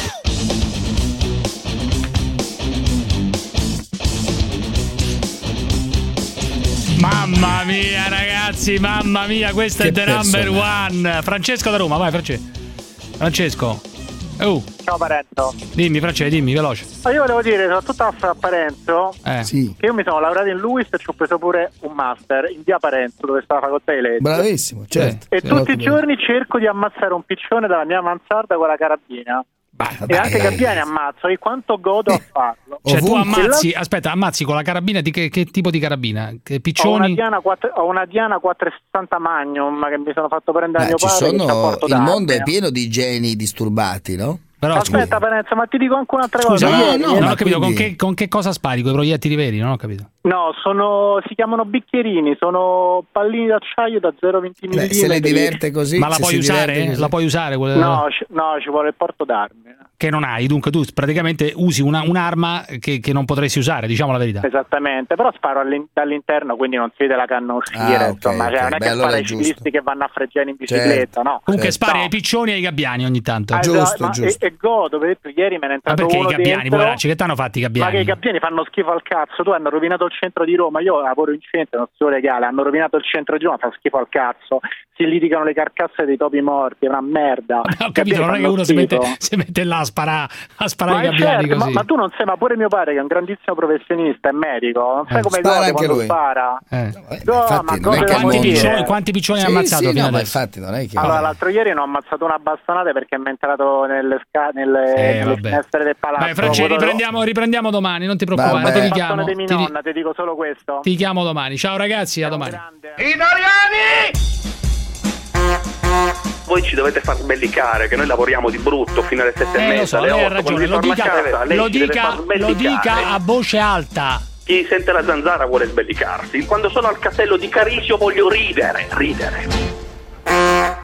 Mamma mia ragazzi, mamma mia, questa è the number one. Francesco da Roma, vai Francesco. Ciao Parenzo. Dimmi Francesco, dimmi veloce. Io volevo dire soprattutto a Parenzo che io mi sono laureato in LUIS e ci ho preso pure un master in via Parenzo dove sta la facoltà di legge. Bravissimo, certo. E tutti i giorni cerco di ammazzare un piccione dalla mia mansarda con la carabina. E anche Gabbiani ammazzo, e quanto godo a farlo. Cioè tu ammazzi con la carabina di che tipo di carabina? Che piccioni? Ho una Diana 460 Magnum che mi sono fatto prendere a mio padre. Il mondo è pieno di geni disturbati, no? Però, aspetta Parenzo, ma ti dico anche un'altra cosa. Non ho capito con che cosa spari, con i proiettili veri, non ho capito. No, si chiamano bicchierini, sono pallini d'acciaio da 0,20 mm. Se le diverte così. Ma la puoi usare? La puoi usare? No, ci vuole il porto d'armi. Che non hai, dunque tu praticamente usi un'arma che non potresti usare, diciamo la verità. Esattamente, però sparo dall'interno, quindi non si vede la canna uscire, insomma, non è che sparo ai ciclisti che vanno a freggiare in bicicletta, no. Comunque spari ai piccioni e ai gabbiani ogni tanto. Giusto. E godo, vedete, ieri me ne è entrato uno perché i gabbiani, dentro. Poveracci, che t'hanno fatti i gabbiani? Ma che i gabbiani fanno schifo al cazzo, tu hanno rovinato il centro di Roma, io lavoro in centro, non sono legale, hanno rovinato il centro di Roma, fa schifo al cazzo, si litigano le carcasse dei topi morti, è una merda. Ho capito, non è che uno si mette là a sparare i gabbiani così. Ma tu non sai, ma pure mio padre che è un grandissimo professionista, è medico, non sai come gode quando spara. Quanti piccioni hai ammazzato fino adesso? Infatti non è che... Allora, l'altro ieri ne ho ammazzato una bastonata perché mi è entrato nelle finestre del palazzo. Beh, Francesco, riprendiamo domani, non ti preoccupare, ti richiamo. Ti dico solo questo. Ti chiamo domani. Ciao ragazzi, a domani. Italiani! Voi ci dovete far sbellicare che noi lavoriamo di brutto fino alle 7:30, alle 8. Lei ha ragione, lo dica a voce alta. Chi sente la zanzara vuole sbellicarsi. Quando sono al castello di Carisio voglio ridere.